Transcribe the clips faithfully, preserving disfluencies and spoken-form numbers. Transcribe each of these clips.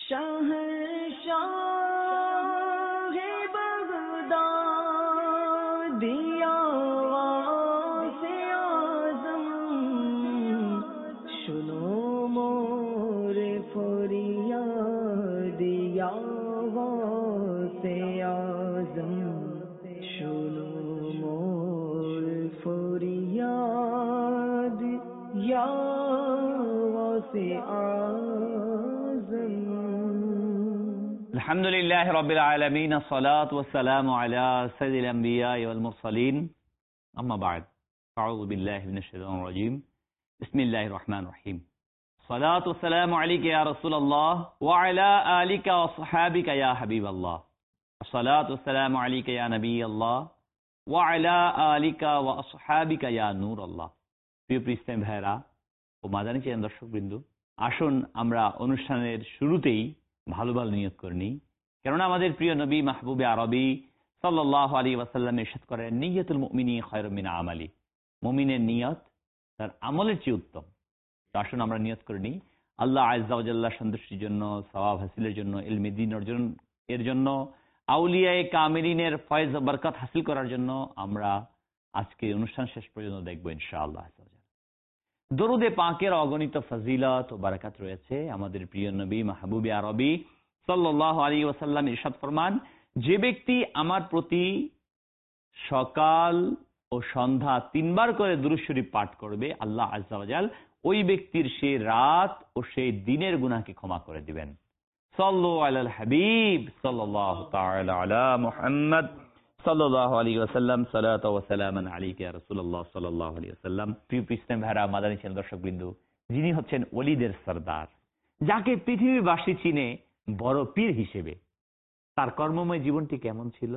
शहंशाह Baghdad दिया से आज़म सुनो मोर फरियाद या से आज़म सुनो मोर फरियाद या से आज़म। अल्हम्दुलिल्लाहि रब्बिल आलमीन अस्सलातु वस्सलामु अला सय्यिदिल अंबिया'i वल मुरसलीन अम्मा बाद अऊज़ु बिल्लाहि मिनश शैतानिर रजीम बिस्मिल्लाहिर रहमानिर रहीम सलातु वस्सलामु अलैका या रसूलल्लाह व अला आलिका व अस्हाबिका या हबीबल्लाह सलातु वस्सलामु अलैका या नबियल्लाह व अला आलिका व अस्हाबिका या नूरल्लाह। प्रिय प्रिस्तेम भाइरा ও মাদানী চ্যানেল দর্শকবৃন্দ, আসুন আমরা অনুষ্ঠানের শুরুতেই ভালো ভালো নিয়ত করে নিই, কেননা আমাদের প্রিয় নবী মাহবুবে আরবি সাল্লাল্লাহু আলাইহি ওয়াসাল্লাম ইরশাদ করেন, নিয়তুল মুমিনি খায়রুম মিন আমালি, মুমিনের নিয়ত তার আমলের চেয়ে উত্তম। আসুন আমরা নিয়ত করে নিই আল্লাহ আযজা ওয়া জাল্লার সন্তুষ্টির জন্য, সওয়াব হাসিলের জন্য, ইলমে দ্বীন অর্জন এর জন্য, আউলিয়ায়ে কামিলিনের ফয়েজ ও বরকত হাসিল করার জন্য আমরা আজকে অনুষ্ঠান শেষ পর্যন্ত দেখব ইনশাআল্লাহ। দরুদে পাকের অগণিত ফজিলত ও বারাকাত রয়েছে। আমাদের প্রিয় নবী মাহবুবে আরবি সাল্লাল্লাহু আলাইহি ওয়াসাল্লাম ইরশাদ ফরমান, যে ব্যক্তি আমার প্রতি সকাল ও সন্ধ্যা তিনবার করে দুরূদ শরীফ পাঠ করবে, আল্লাহ আযজা ওয়া জাল ওই ব্যক্তির সেই রাত ও সেই দিনের গুনাহকে ক্ষমা করে দিবেন। সাল্লু আলাল হাবিব সাল্লাল্লাহু তাআলা আলা মুহাম্মদ সাল্লাল্লাহু আলাইহি ওয়াসাল্লাম সালাতু ওয়া সালামান আলাইকা ইয়া রাসূলুল্লাহ সাল্লাল্লাহু আলাইহি ওয়াসাল্লাম। প্রিয় ইসলাম ভাইরা, মাদানী চ্যানেল দর্শকবৃন্দ, যিনি হচ্ছেন ওলিদের সরদার, যাকে পৃথিবীবাসী চিনে বড় পীর হিসেবে, তার কর্মময় জীবনটি কেমন ছিল,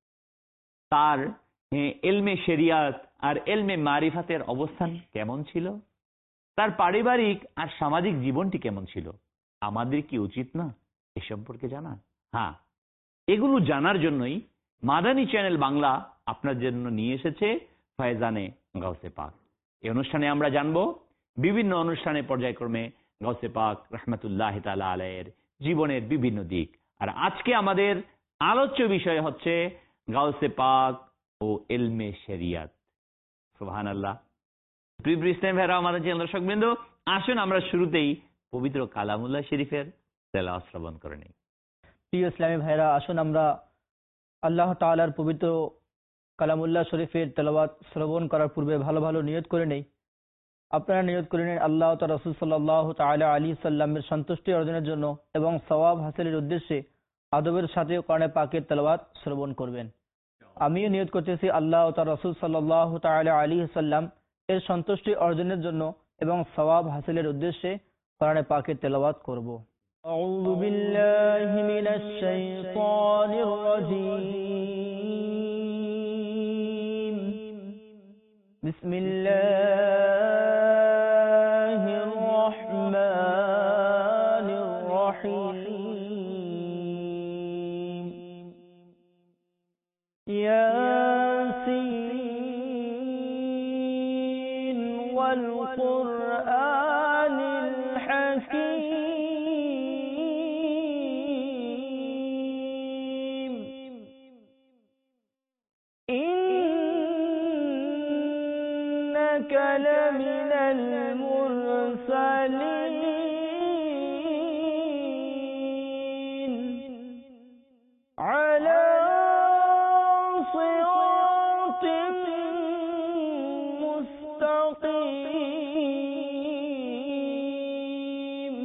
তার ইলমে শরিয়াত আর ইলমে মারিফাতের অবস্থান কেমন ছিল, তার পারিবারিক আর সামাজিক জীবনটি কেমন ছিল, আমাদের কি উচিত না এ সম্পর্কে জানা? হ্যাঁ, এগুলো জানার জন্যই মাদানী চ্যানেল বাংলা আপনার জন্য নিয়ে এসেছে ফয়জানে গাউসে পাক। এই অনুষ্ঠানে আমরা জানবো বিভিন্ন অনুষ্ঠানে পর্যায়ক্রমে গাউসে পাক রাহমাতুল্লাহি তাআলা আলাইহির জীবনের বিভিন্ন দিক। আর আজকে আমাদের আলোচ্য বিষয় হচ্ছে গাউসে পাক ও ইলমে শরিয়াত। সুবহানাল্লাহ। প্রিয় ইসলাম ভাইরা, আমাদের চ্যানেল দর্শকবৃন্দ, আসুন আমরা শুরুতেই পবিত্র কালামুল্লাহ শরীফের তেলাওয়াত শ্রবণ করে নিই। প্রিয় ইসলামী ভাইরা, আসুন আমরা আল্লাহ তাআলার পবিত্র কালামুল্লাহ শরীফের তেলাওয়াত শ্রবণ করার পূর্বে ভালো ভালো নিয়ত করে নেই। আপনারা নিয়ত করে নেন আল্লাহ ও তার রাসূল সাল্লাল্লাহু তাআলা আলাইহি সাল্লামের সন্তুষ্টি অর্জনের জন্য এবং সওয়াব হাসিলের উদ্দেশ্যে আদবের সাথে কোরআনে পাকের তেলাওয়াত শ্রবণ করবেন। আমিও নিয়ত করতেছি আল্লাহ ও তার রাসূল সাল্লাল্লাহু তাআলা আলাইহি সাল্লাম এর সন্তুষ্টি অর্জনের জন্য এবং সওয়াব হাসিলের উদ্দেশ্যে কোরআনে পাকের তেলাওয়াত করব। أعوذ بالله من الشيطان الرجيم بسم الله الرحمن الرحيم ياسين والقرآن الحكيم لمن المرسلين على صراط مستقيم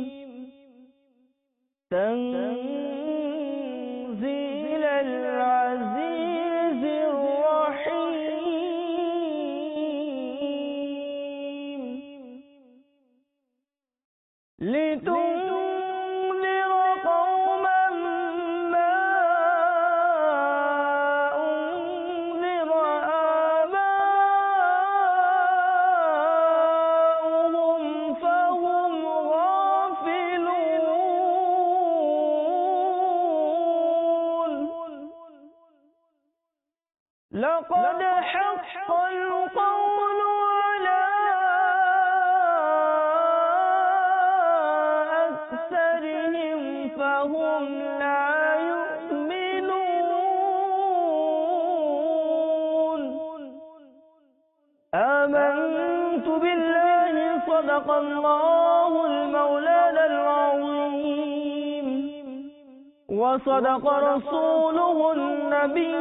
تنزيل العزيز الرحيم لتنذر قوما ما أنذر آباؤهم فهم غافلون لقد حق القول على أكثرهم فهم لا يؤمنون آمنت بالله صدق الله المولانا العظيم وصدق رسوله النبي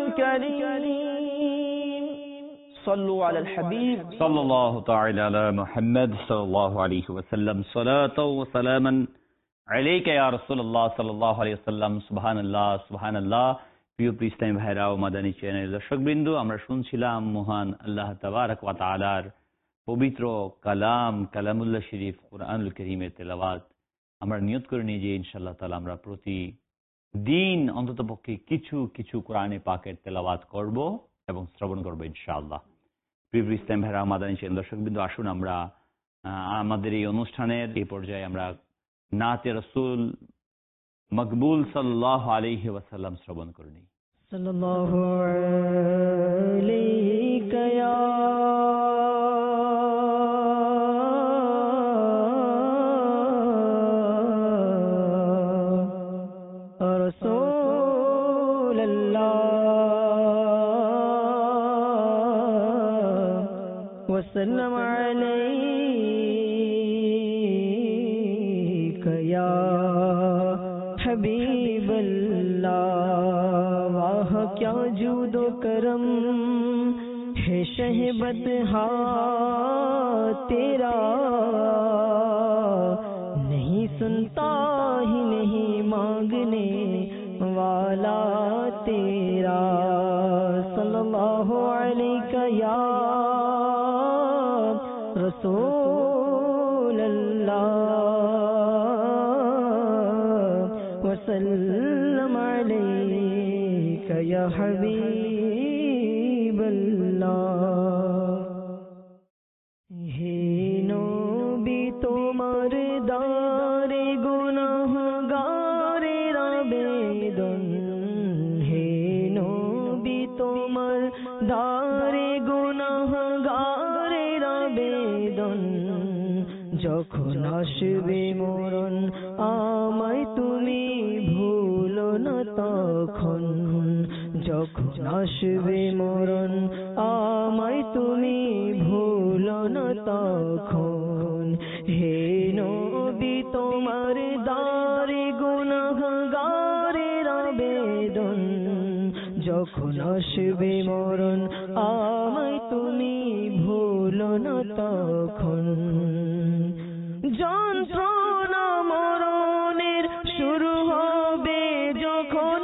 الكريم صلوا على الحبيب صلى الله تعالى على محمد صلى الله عليه وسلم صلاة وسلاما عليك يا رسول الله صلى الله عليه وسلم سبحان الله سبحان الله প্রিয় ইসলামী ভাইরা ও মাদানী চ্যানেল দর্শকবৃন্দ, আমরা শুনছিলাম মহান আল্লাহ তাবারক ওয়া তাআলার পবিত্র কালাম কালামুল্লাহ শরীফ কুরআনুল কারীমের তেলাওয়াত। আমরা নিয়ত করে নিই যে ইনশাআল্লাহ তাআলা আমরা প্রতি দিন অন্ততপক্ষে কিছু কিছু কোরআনে পাকের তেলাওয়াত করব এবং শ্রবণ করব ইনশাআল্লাহ। প্রিয় ইসলামী ভাইরা ও মাদানী চ্যানেল দর্শকবৃন্দ, আসুন আমরা আমাদের এই অনুষ্ঠানের এই পর্যায়ে আমরা নাতে রাসূল মকবুল সাল্লাল্লাহু আলাইহি ওয়াসাল্লাম শ্রবণ করে নিই। সাল্লাল্লাহু আলাইকা ইয়া রাসূলুল্লাহ ওয়া সাল্লাম আলাইকা ইয়া हबीब अल्लाह। वाह क्या जूदो करम है शहबत हा तेरा, नहीं सुनता ही नहीं मांगने वाला तेरा। सल्लल्लाहु अलैका या रसूल अल्लाह वसल्लम अलैका या हबीब अल्लाह। हे नबी তোমার দারে গুনাহগারের আবেদন, হে নবী তোমার দারে গুনাহগারের আবেদন। যখন আসবে মরণ আমায় তুমি ভুলো না তখন, যখন আসবে মরণ আমায় তুমি ভুলো না তখন। হে নবী তোমার দারে গুনাহগারের আবেদন, যখন আসবে মরণ আমায় তুমি ভুলো না তখন। যন্ত্রণা মরণের শুরু হবে যখন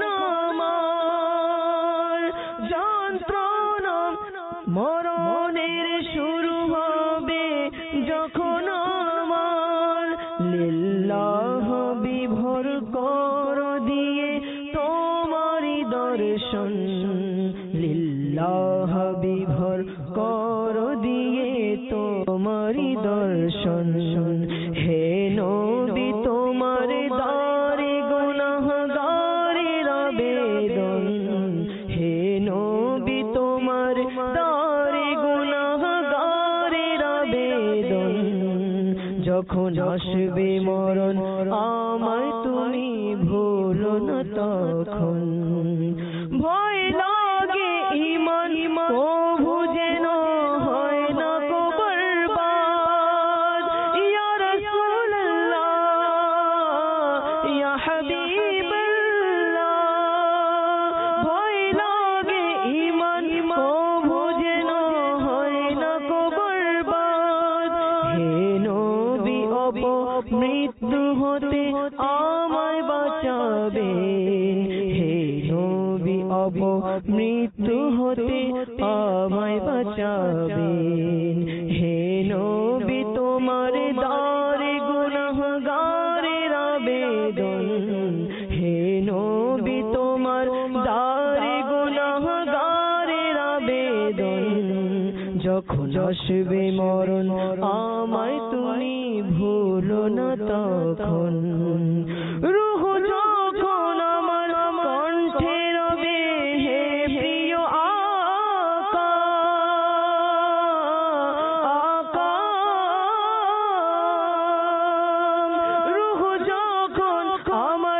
আমার, যন্ত্রণা মরণের শুরু হবে যখন আমার। লিল্লাহ বিভোর কর দিয়ে তোমারই দর্শন, লিল্লাহ বিভোর কর দিয়ে তোমারই দর্শন। হে নবী তোমার দারে গুনাহগারের আবেদন, হে নবী তোমার দারে গুনাহগারের আবেদন। যখন আসবে মরণ আমায় তুমি ভুলো না তখন। ভয় লাগে ঈমান কভু যেন হয় না কো বরবাদ। ইয়া রাসূলুল্লাহ ইয়া হাবিবাল্লাহ, ভয় লাগে ঈমান কভু যেন হয় না কো বরবাদ। হে নবী অপমৃত্যু হতে আমায় বাঁচাবেন, হে নবী অপমৃত্যু হতে আমায় বাঁচাবেন। হে নবী তোমার দারে গুনাহগারের আবেদন, হে নবী তোমার দারে গুনাহগারের আবেদন। যখন আসবে মরণ আমায় তুমি ভুলো না তখন। রূহ যখন আমার কণ্ঠে রবে হে প্রিয় আকা, আকা। রূহ যখন আমার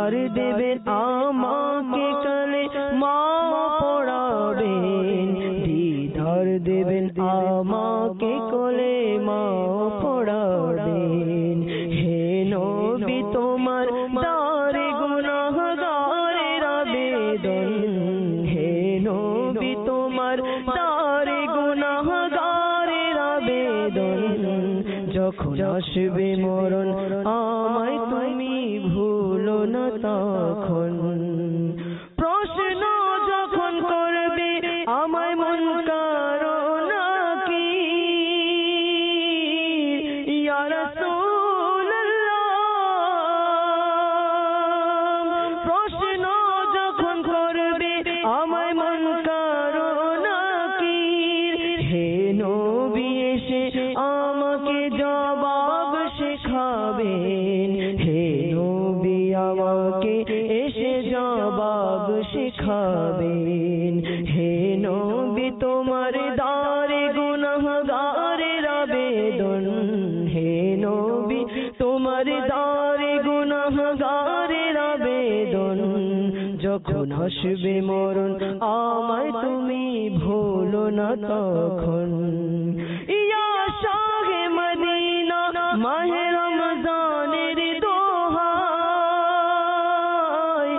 দিদার দেবেন আমাকে কালে মা পড়াবেন, দিদার দেবেন আমাকে কোলে মা পড়াবেন। হে নবী তোমার দারে গুনাহগারের আবেদন, হে নবী তোমার দারে গুনাহগারের আবেদন। যখন আসবে মরণ আমায় তুমি ভুলো না তখন, প্রশ্ন যখন করবে আমায় মুনকার ও নাকির, ইয়া রাসূলুল্লাহ। প্রশ্ন যখন করবে আমায় মুনকার ও নাকির, হে নবী এসে আমাকে জবাব শেখাবেন, হে নবী আমাকে এসে জবাব শেখাবেন। হে নবী তোমার দারে গুনাহগারের আবেদন, হে নবী তোমার দারে গুনাহগারের আবেদন। যখন আসবে মরণ আমায় তুমি ভুলো না তখন, ইয়া শাহে মদিনা মাহে রমজানের দোহাই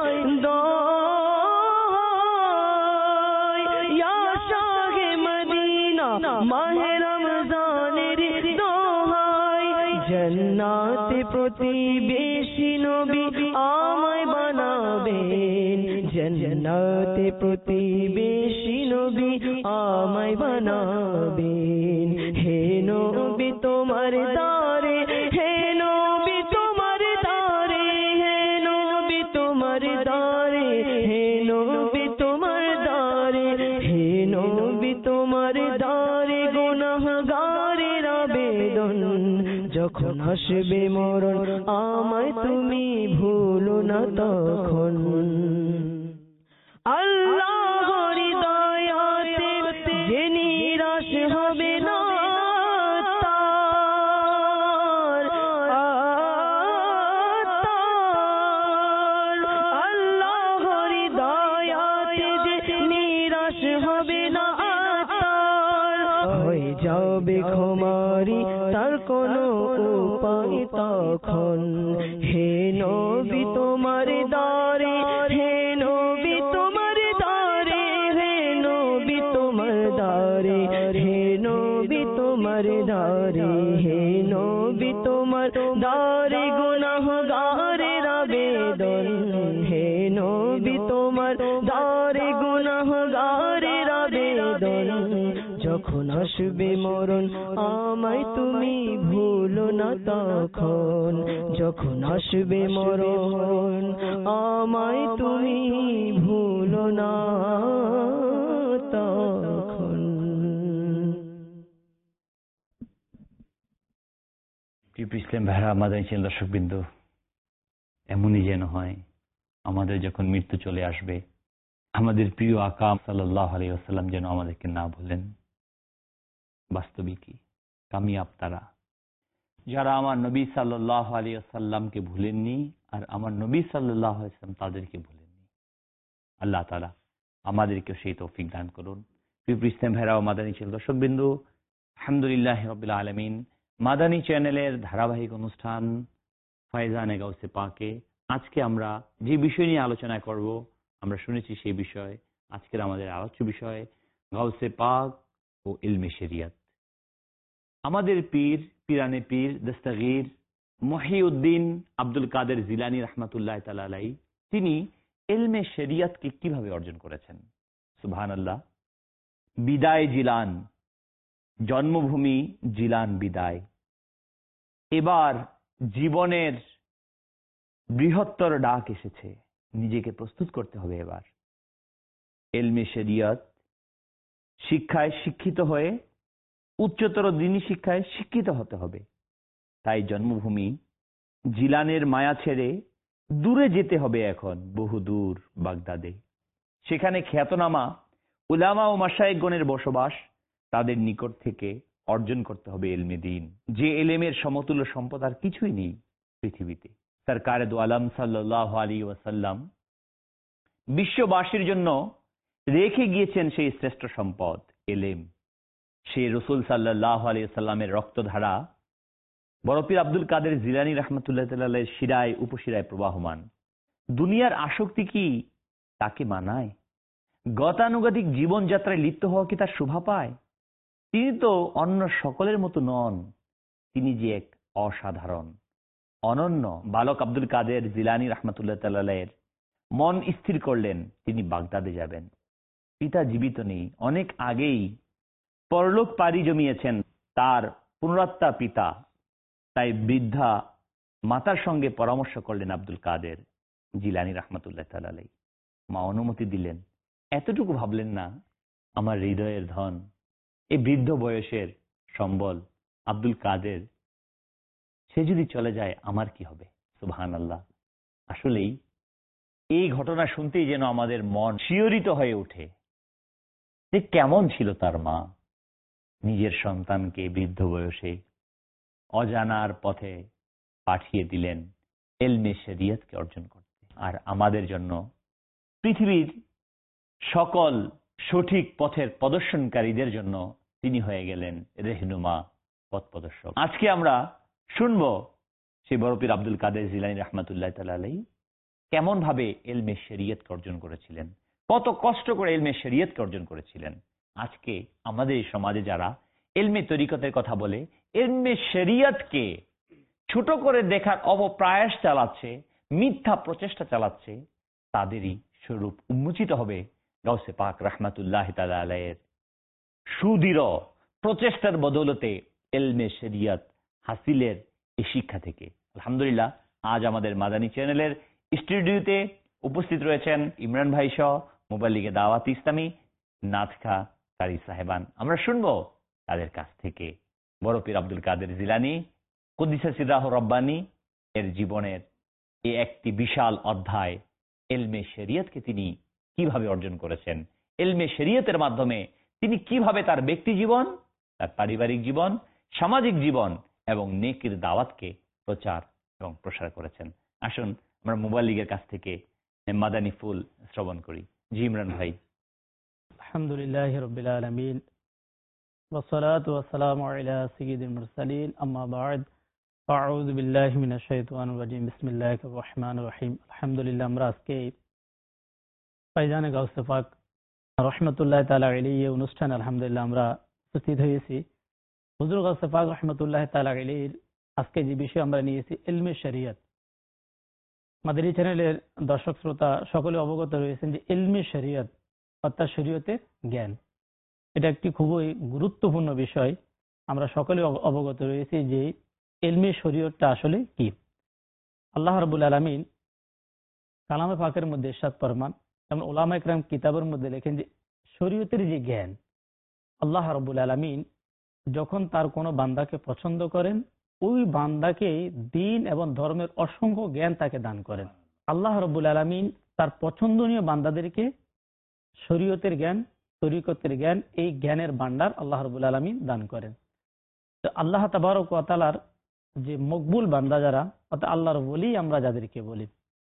দোহাই, ইয়া শাহে মদিনা মাহে রমজানের দোহাই। জান্নাতে প্রতিবেশী নবী আমায় বানাবেন, জান্নাতে প্রতিবেশী নবী আমায় বানাবেন। হে নবী তোমার দারে, হে নবী তোমার দারে, হে নবী তোমার দারে, হে নবী তোমার দারে, হে নবী তোমার দারে গুনাহগারের আবেদন। যখন আসবে মরণ আমায় তুমি ভুলো না তখন, আল্লাহর দয়াতে যে নিরাশ হবে না তার, আল্লাহর দয়াতে যে নিরাশ হবে না তার, হয়ে যাবে ক্ষমারি তার কোনো উপায় তখন। হে নবী তোমার দারে, হে নবী তোমার দারে, হে নবী তোমার দারে, হে নবী তোমার দারে, হে নবী তোমার দারে গুনাহগারের আবেদন, হে নবী তোমার দারে গুনাহগারের আবেদন। যখন আসবে মরণ আমায় তুমি ভুলো না তখন, যখন আসবে মরণ আমায় তুমি ভুলো না তখন। প্রিয় ইসলাম ভাইরা, আমাদের চ্যানেল দর্শকবৃন্দ, এমনই যেন হয় আমাদের যখন মৃত্যু চলে আসবে আমাদের প্রিয় আকা সাল্লাল্লাহু আলাইহি ওয়াসাল্লাম যেন আমাদেরকে না ভুলেন। বাস্তবিকই কামিয়াব তারা যারা আমার নবী সাল্লাল্লাহু আলাইহি ওয়াসাল্লামকে ভুলেননি আর আমার নবী সাল্লাল্লাহু আলাইহি ওয়াসাল্লাম তাদেরকে ভুলেননি। আল্লাহ তাআলা আমাদেরকে সেই তৌফিক দান করুন। প্রিয় ইসলাম ভাইরা ও মাদানী চ্যানেল দর্শকবৃন্দ, আলহামদুলিল্লাহ রাব্বিল আলামিন মাদানী চ্যানেলের ধারাবাহিক অনুষ্ঠান ফায়জানে গাউসে পাকে আজকে আমরা যে বিষয় নিয়ে আলোচনা করব আমরা শুনেছি সেই বিষয়। আজকের আমাদের আলোচ্য বিষয় গাউসে পাক ও ইলমে শরিয়ত। আমাদের পীর পীরানে পীর দস্তগীর মহিউদ্দিন আব্দুল কাদের জিলানী রাহমাতুল্লাহ তাআলা আলাইহি তিনি ইলমে শরিয়তকে কিভাবে অর্জন করেছেন। সুবহানাল্লাহ। বিদায় জিলান, জন্মভূমি জিলান বিদায়। এবার জীবনের বৃহত্তর ডাক এসেছে, নিজেকে প্রস্তুত করতে হবে। এবার ইলমে শরিয়ত শিক্ষায় শিক্ষিত হয়ে উচ্চতর দ্বীনি শিক্ষায় শিক্ষিত হতে হবে। তাই জন্মভূমি জিলানের মায়া ছেড়ে দূরে যেতে হবে, এখন বহু দূর বাগদাদে। সেখানে খ্যাতনামা উলামা ও মাশায়েখগণের বসবাস, তাদের নিকট থেকে অর্জন করতে হবে ইলমে দ্বীন, যে ইলমের সমতুল্য সম্পদ আর কিছুই নেই পৃথিবীতে। সরকারে দু আলম সাল্লাল্লাহু আলাইহি ওয়াসাল্লাম বিশ্ববাসীর জন্য রেখে গিয়েছেন সেই শ্রেষ্ঠ সম্পদ ইলম। সেই রসুল সাল্লাল্লাহু আলাইহি ওয়াসাল্লামের রক্তধারা বড় পীর আব্দুল কাদের জিলানী রাহমাতুল্লাহ তাআলার শিরায় উপশিরায় প্রবাহমান। দুনিয়ার আসক্তি কি তাকে মানায়? গতানুগতিক জীবনযাত্রায় লিপ্ত হওয়া কি তার শোভা পায়? তিনি তো অন্য সকলের মতো নন, তিনি যে এক অসাধারণ অনন্য। বালক আব্দুল কাদের জিলানী রাহমাতুল্লাহ তাআলার মন স্থির করলেন তিনি বাগদাদে যাবেন। পিতা জীবিত নেই, অনেক আগেই পরলোক পাড়ি জমিয়েছেন তার পুনরাত্মা পিতা। তাই বৃদ্ধা মাতার সঙ্গে পরামর্শ করলেন আব্দুল কাদের জিলানী রাহমাতুল্লাহ তাআলা আলাইহি। মা অনুমতি দিলেন। এতটুকু ভাবলেন না, আমার হৃদয়ের ধন, এই বৃদ্ধ বয়সের সম্বল আব্দুল কাদের, সে যদি চলে যায় আমার কি হবে? সুবহানাল্লাহ। আসলেই এই ঘটনা শুনতেই যেন আমাদের মন শিহরিত হয়ে ওঠে যে কেমন ছিল তার মা, নিজের সন্তানকে বৃদ্ধ বয়সে অজানার পথে পাঠিয়ে দিলেন ইলমে শরিয়তকে অর্জন করতে। আর আমাদের জন্য পৃথিবীর সকল সঠিক পথের প্রদর্শনকারীদের জন্য তিনি হয়ে গেলেন রেহনুমা, পথ প্রদর্শক। আজকে আমরা শুনবো সেই বড় পীর আব্দুল কাদের জিলানী রাহমাতুল্লাহ তাআলা আলাইহি কেমন ভাবে ইলমে শরিয়তকে অর্জন করেছিলেন, কত কষ্ট করে ইলমে শরিয়তকে অর্জন করেছিলেন। আজকে আমাদের এই সমাজে যারা ইলমে তরিকতের কথা বলে, ইলমে শরিয়তকে ছোট করে দেখার অপপ্রয়াস চালাচ্ছে, মিথ্যা প্রচেষ্টা চালাচ্ছে, তাদেরই স্বরূপ উন্মোচিত হবে গাউসে পাক রাহমাতুল্লাহ তাআলা আলাইহির সুদৃঢ় প্রচেষ্টার বদৌলতে ইলমে শরিয়ত হাসিলের এই শিক্ষা থেকে। আলহামদুলিল্লাহ, আজ আমাদের মাদানী চ্যানেলের স্টুডিওতে উপস্থিত রয়েছেন ইমরান ভাই সহ মুবাল্লিগে দাওয়াত ইসলামী, নাথখা কারি সাহেবান। আমরা শুনবো তাদের কাছ থেকে বড় পীর আব্দুল কাদের জিলানী কুদ্দিসা সিররাহু রব্বানী এর জীবনের এই একটি বিশাল অধ্যায়, ইলমে শরিয়তকে তিনি কিভাবে অর্জন করেছেন, ইলমে শরিয়তের মাধ্যমে তিনি কিভাবে তার ব্যক্তি জীবন, তার পারিবারিক জীবন, সামাজিক জীবন এবং নেকির দাওয়াতকে প্রচার এবং প্রসার করেছেন। আসুন আমরা মুবাল্লিগের কাছ থেকে মাদানী ফুল শ্রবণ করি। জি ইমরান ভাই। আলহামদুলিল্লাহি রাব্বিল আলামিন ওয়াসসালাতু ওয়াসসালামু আলা সাইয়্যিদিল মুরসালিন, আম্মা বা'দ। আউযু বিল্লাহি মিনাশ শাইতানির রাজীম। বিসমিল্লাহির রহমানির রহিম। আলহামদুলিল্লাহ, আমরা আজকে ফাইজানে গাউসে পাক রাহমাতুল্লাহ তাআলা আলাইহি অনুষ্ঠান আলহামদুলিল্লাহ আমরা উপস্থিত হয়েছি। হুজুর গাউসে পাক রাহমাতুল্লাহ তাআলা আলাইহির আজকে যে বিষয় আমরা নিয়েছি ইলমে শরিয়ত। মাদানী চ্যানেলের দর্শক শ্রোতা সকলে অবগত রয়েছেন যে ইলমে শরিয়ত অর্থাৎ শরীয়তের জ্ঞান, এটা একটি খুবই গুরুত্বপূর্ণ বিষয়। আমরা সকলে অবগত রয়েছি যে ইলমে শরিয়তটা আসলে কি। আল্লাহ রাব্বুল আলামিন কালামে পাকের মধ্যে ইরশাদ ফরমান এবং উলামা ইকরাম কিতাবের মধ্যে লেখেন যে শরীয়তের যে জ্ঞান, আল্লাহ রাব্বুল আলামিন যখন তার কোনো বান্দাকে পছন্দ করেন, ওই বান্দাকে দ্বীন এবং ধর্মের অসংখ্য জ্ঞান তাকে দান করেন। আল্লাহ রাব্বুল আলামিন তার পছন্দনীয় বান্দাদেরকে শরীয়তের জ্ঞান, তরিকতের জ্ঞান, এই জ্ঞানের ভান্ডার আল্লাহ রাব্বুল আলামিন দান করেন। তো আল্লাহ তাবারক ওয়া তাআলার যে মকবুল বান্দা যারা, অর্থাৎ আল্লাহর ওলি আমরা যাদেরকে বলি,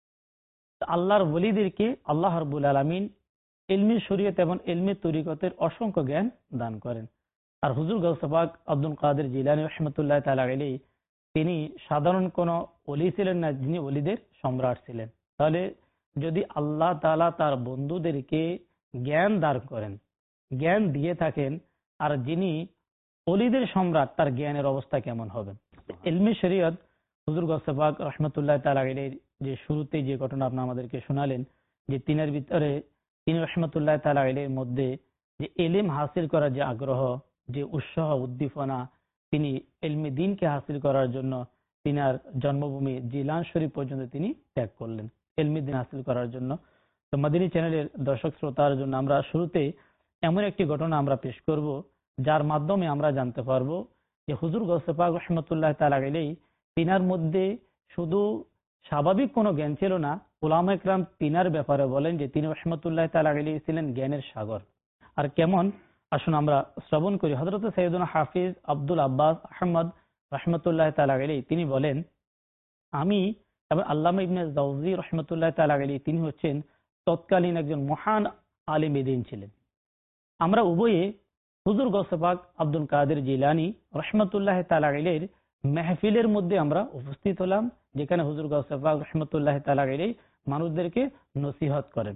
আল্লাহর ওলিদেরকে আল্লাহ রাব্বুল আলামিন ইলমে শরীয়ত এবং ইলমে তরিকতের অসংখ্য জ্ঞান দান করেন। আর হুজুর গাউসে পাক আব্দুল কাদের জিলানী রাহমাতুল্লাহ তাআলা আলাইহি তিনি সাধারণ কোনো ওলি ছিলেন না, যিনি ওলিদের সম্রাট ছিলেন। তাহলে যদি আল্লাহ তাআলা তার বন্ধুদেরকে জ্ঞান দান করেন, জ্ঞান দিয়ে থাকেন, আর যিনি ওলিদের সম্রাট, তার জ্ঞানের অবস্থা কেমন হবে। ইলমে শরিয়ত হুজুর গাউসে পাক রাহমাতুল্লাহ তাআলা আলাইহি যে শুরুতে যে ঘটনা আপনি আমাদেরকে শোনালেন, যে তিনের ভিতরে তিনি রাহমাতুল্লাহ তাআলা আলাইহির মধ্যে যে ইলম হাসিল করার যে আগ্রহ, যে উৎসাহ উদ্দীপনা, তিনি ইলমে দ্বীনকে হাসিল করার জন্য তিনার জন্মভূমি জিলান শরীফ পর্যন্ত তিনি ত্যাগ করলেন ইলমে দ্বীন হাসিল করার জন্য। তো মাদানী চ্যানেলের দর্শক শ্রোতার জন্য আমরা শুরুতে এমন একটি ঘটনা আমরা পেশ করব, যার মাধ্যমে আমরা জানতে পারবো যে হুজুর গাউসে পাক রাহমাতুল্লাহ তাআলা আলাইহি তিনার মধ্যে শুধু স্বাভাবিক কোনো জ্ঞান ছিল না, উলামা ইকরাম তিনার ব্যাপারে বলেন যে তিনি রাহমাতুল্লাহ তাআলা আলাইহি ছিলেন জ্ঞানের সাগর। আর কেমন, আসুন আমরা শ্রবণ করি। হযরত সাইয়েদুনা হাফিজ আব্দুল আব্বাস আহমদ রাহমাতুল্লাহ তাআলা আলাইহি তিনি বলেন, আমি এবং আল্লামা ইবনে জাওজি রহমতুল্লাহ তাআলা আলাইহি তিনি হচ্ছেন তৎকালীন একজন মহান আলিম দ্বীন ছিলেন। আমরা উভয়ে হুজুর গৌসে পাক আব্দুল কাদের জিলানী রহমতুল্লাহ তাআলা আলাইহির মেহফিলের মধ্যে আমরা উপস্থিত হলাম, যেখানে হুজুর গৌসে পাক রহমতুল্লাহ তাআলা আলাইহি মানুষদেরকে নসিহত করেন।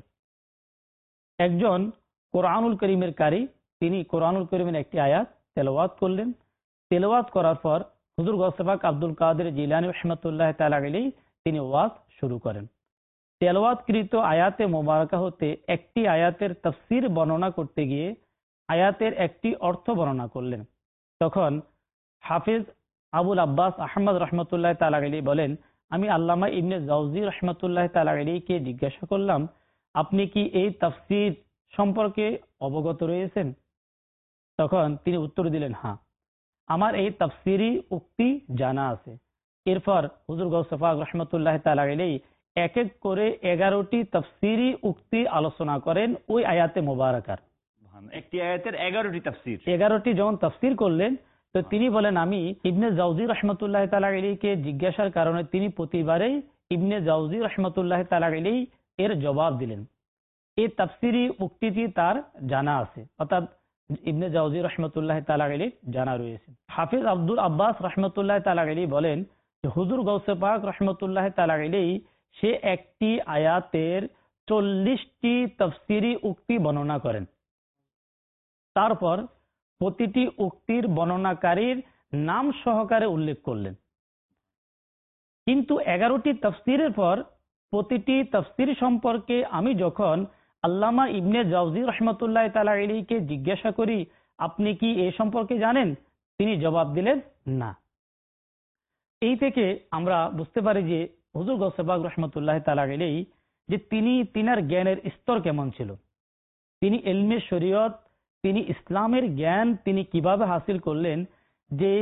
একজন কোরআনুল করিমের কারি, তিনি কোরআনুল করিমের একটি আয়াত তেলাওয়াত করলেন। তেলাওয়াত করার পর হুজুর গৌসে পাক আব্দুল কাদের জিলানী রহমতুল্লাহ তাআলা আলাইহি তিনি ওয়াজ শুরু করেন। তেলাওয়াতকৃত আয়াতে মোবারকা হতে একটি আয়াতের তাফসীর বর্ণনা করতে গিয়ে আয়াতের একটি অর্থ বর্ণনা করলেন। তখন হাফিজ আবুল আব্বাস আহমদ রহমতুল্লাহ তাআলা আলাইহি বলেন, আমি আল্লামা ইবনে জাওজি রহমতুল্লাহ তাআলা আলাইহিকে জিজ্ঞাসা করলাম, আপনি কি এই তাফসীর সম্পর্কে অবগত রয়েছেন? তখন তিনি উত্তর দিলেন, হ্যাঁ, আমার এই তাফসীরি উক্তি জানা আছে। এরপর হুজুর গৌসে পাক রহমতুল্লাহ তাআলা আলাইহি এক এক করে এগারোটি তাফসীরি উক্তি আলোচনা করেন ওই আয়াতে মোবারকার। একটি আয়াতের এগারোটি তাফসীর এগারোটি যখন তাফসীর করলেন, তো তিনি বলেন, আমি ইবনে জাওজি রহমতুল্লাহ তাআলা আলাইহিকে জিজ্ঞাসার কারণে তিনি প্রতিবারেই ইবনে জাওজি রহমতুল্লাহ তাআলা আলাইহি এর জবাব দিলেন। এই তাফসীরি উক্তিটি তার জানা আছে, অর্থাৎ ইবনে জাওজি রহমতুল্লাহ তাআলা আলাইহি জানা রয়েছে। হাফিজ আব্দুল আব্বাস রহমতুল্লাহ তাআলা আলাইহি বলেন যে হুজুর গৌসে পাক রহমতুল্লাহ তাআলা আলাইহি সে একটি আয়াতের চল্লিশটি তাফসীরি উক্তি বর্ণনা করেন। তারপর প্রতিটি উক্তির বর্ণনাকারীর নাম সহকারে উল্লেখ করলেন। কিন্তু এগারোটি তাফসীরের পর প্রতিটি তাফসীর সম্পর্কে আমি যখন আল্লামা ইবনে জাওজি রহমতুল্লাহ তাআলা আলাইহিকে জিজ্ঞাসা করি, আপনি কি এ সম্পর্কে জানেন? তিনি জবাব দিলেন, না। এই থেকে আমরা বুঝতে পারি যে হুজুর গৌসে পাক রহমতুল্লাহ তাআলা আলাইহি যে তিনি তিনার জ্ঞানের স্তর কেমন ছিল, তিনি ইলমে শরীয়ত, তিনি ইসলামের জ্ঞান তিনি কিভাবে হাসিল করলেন, যে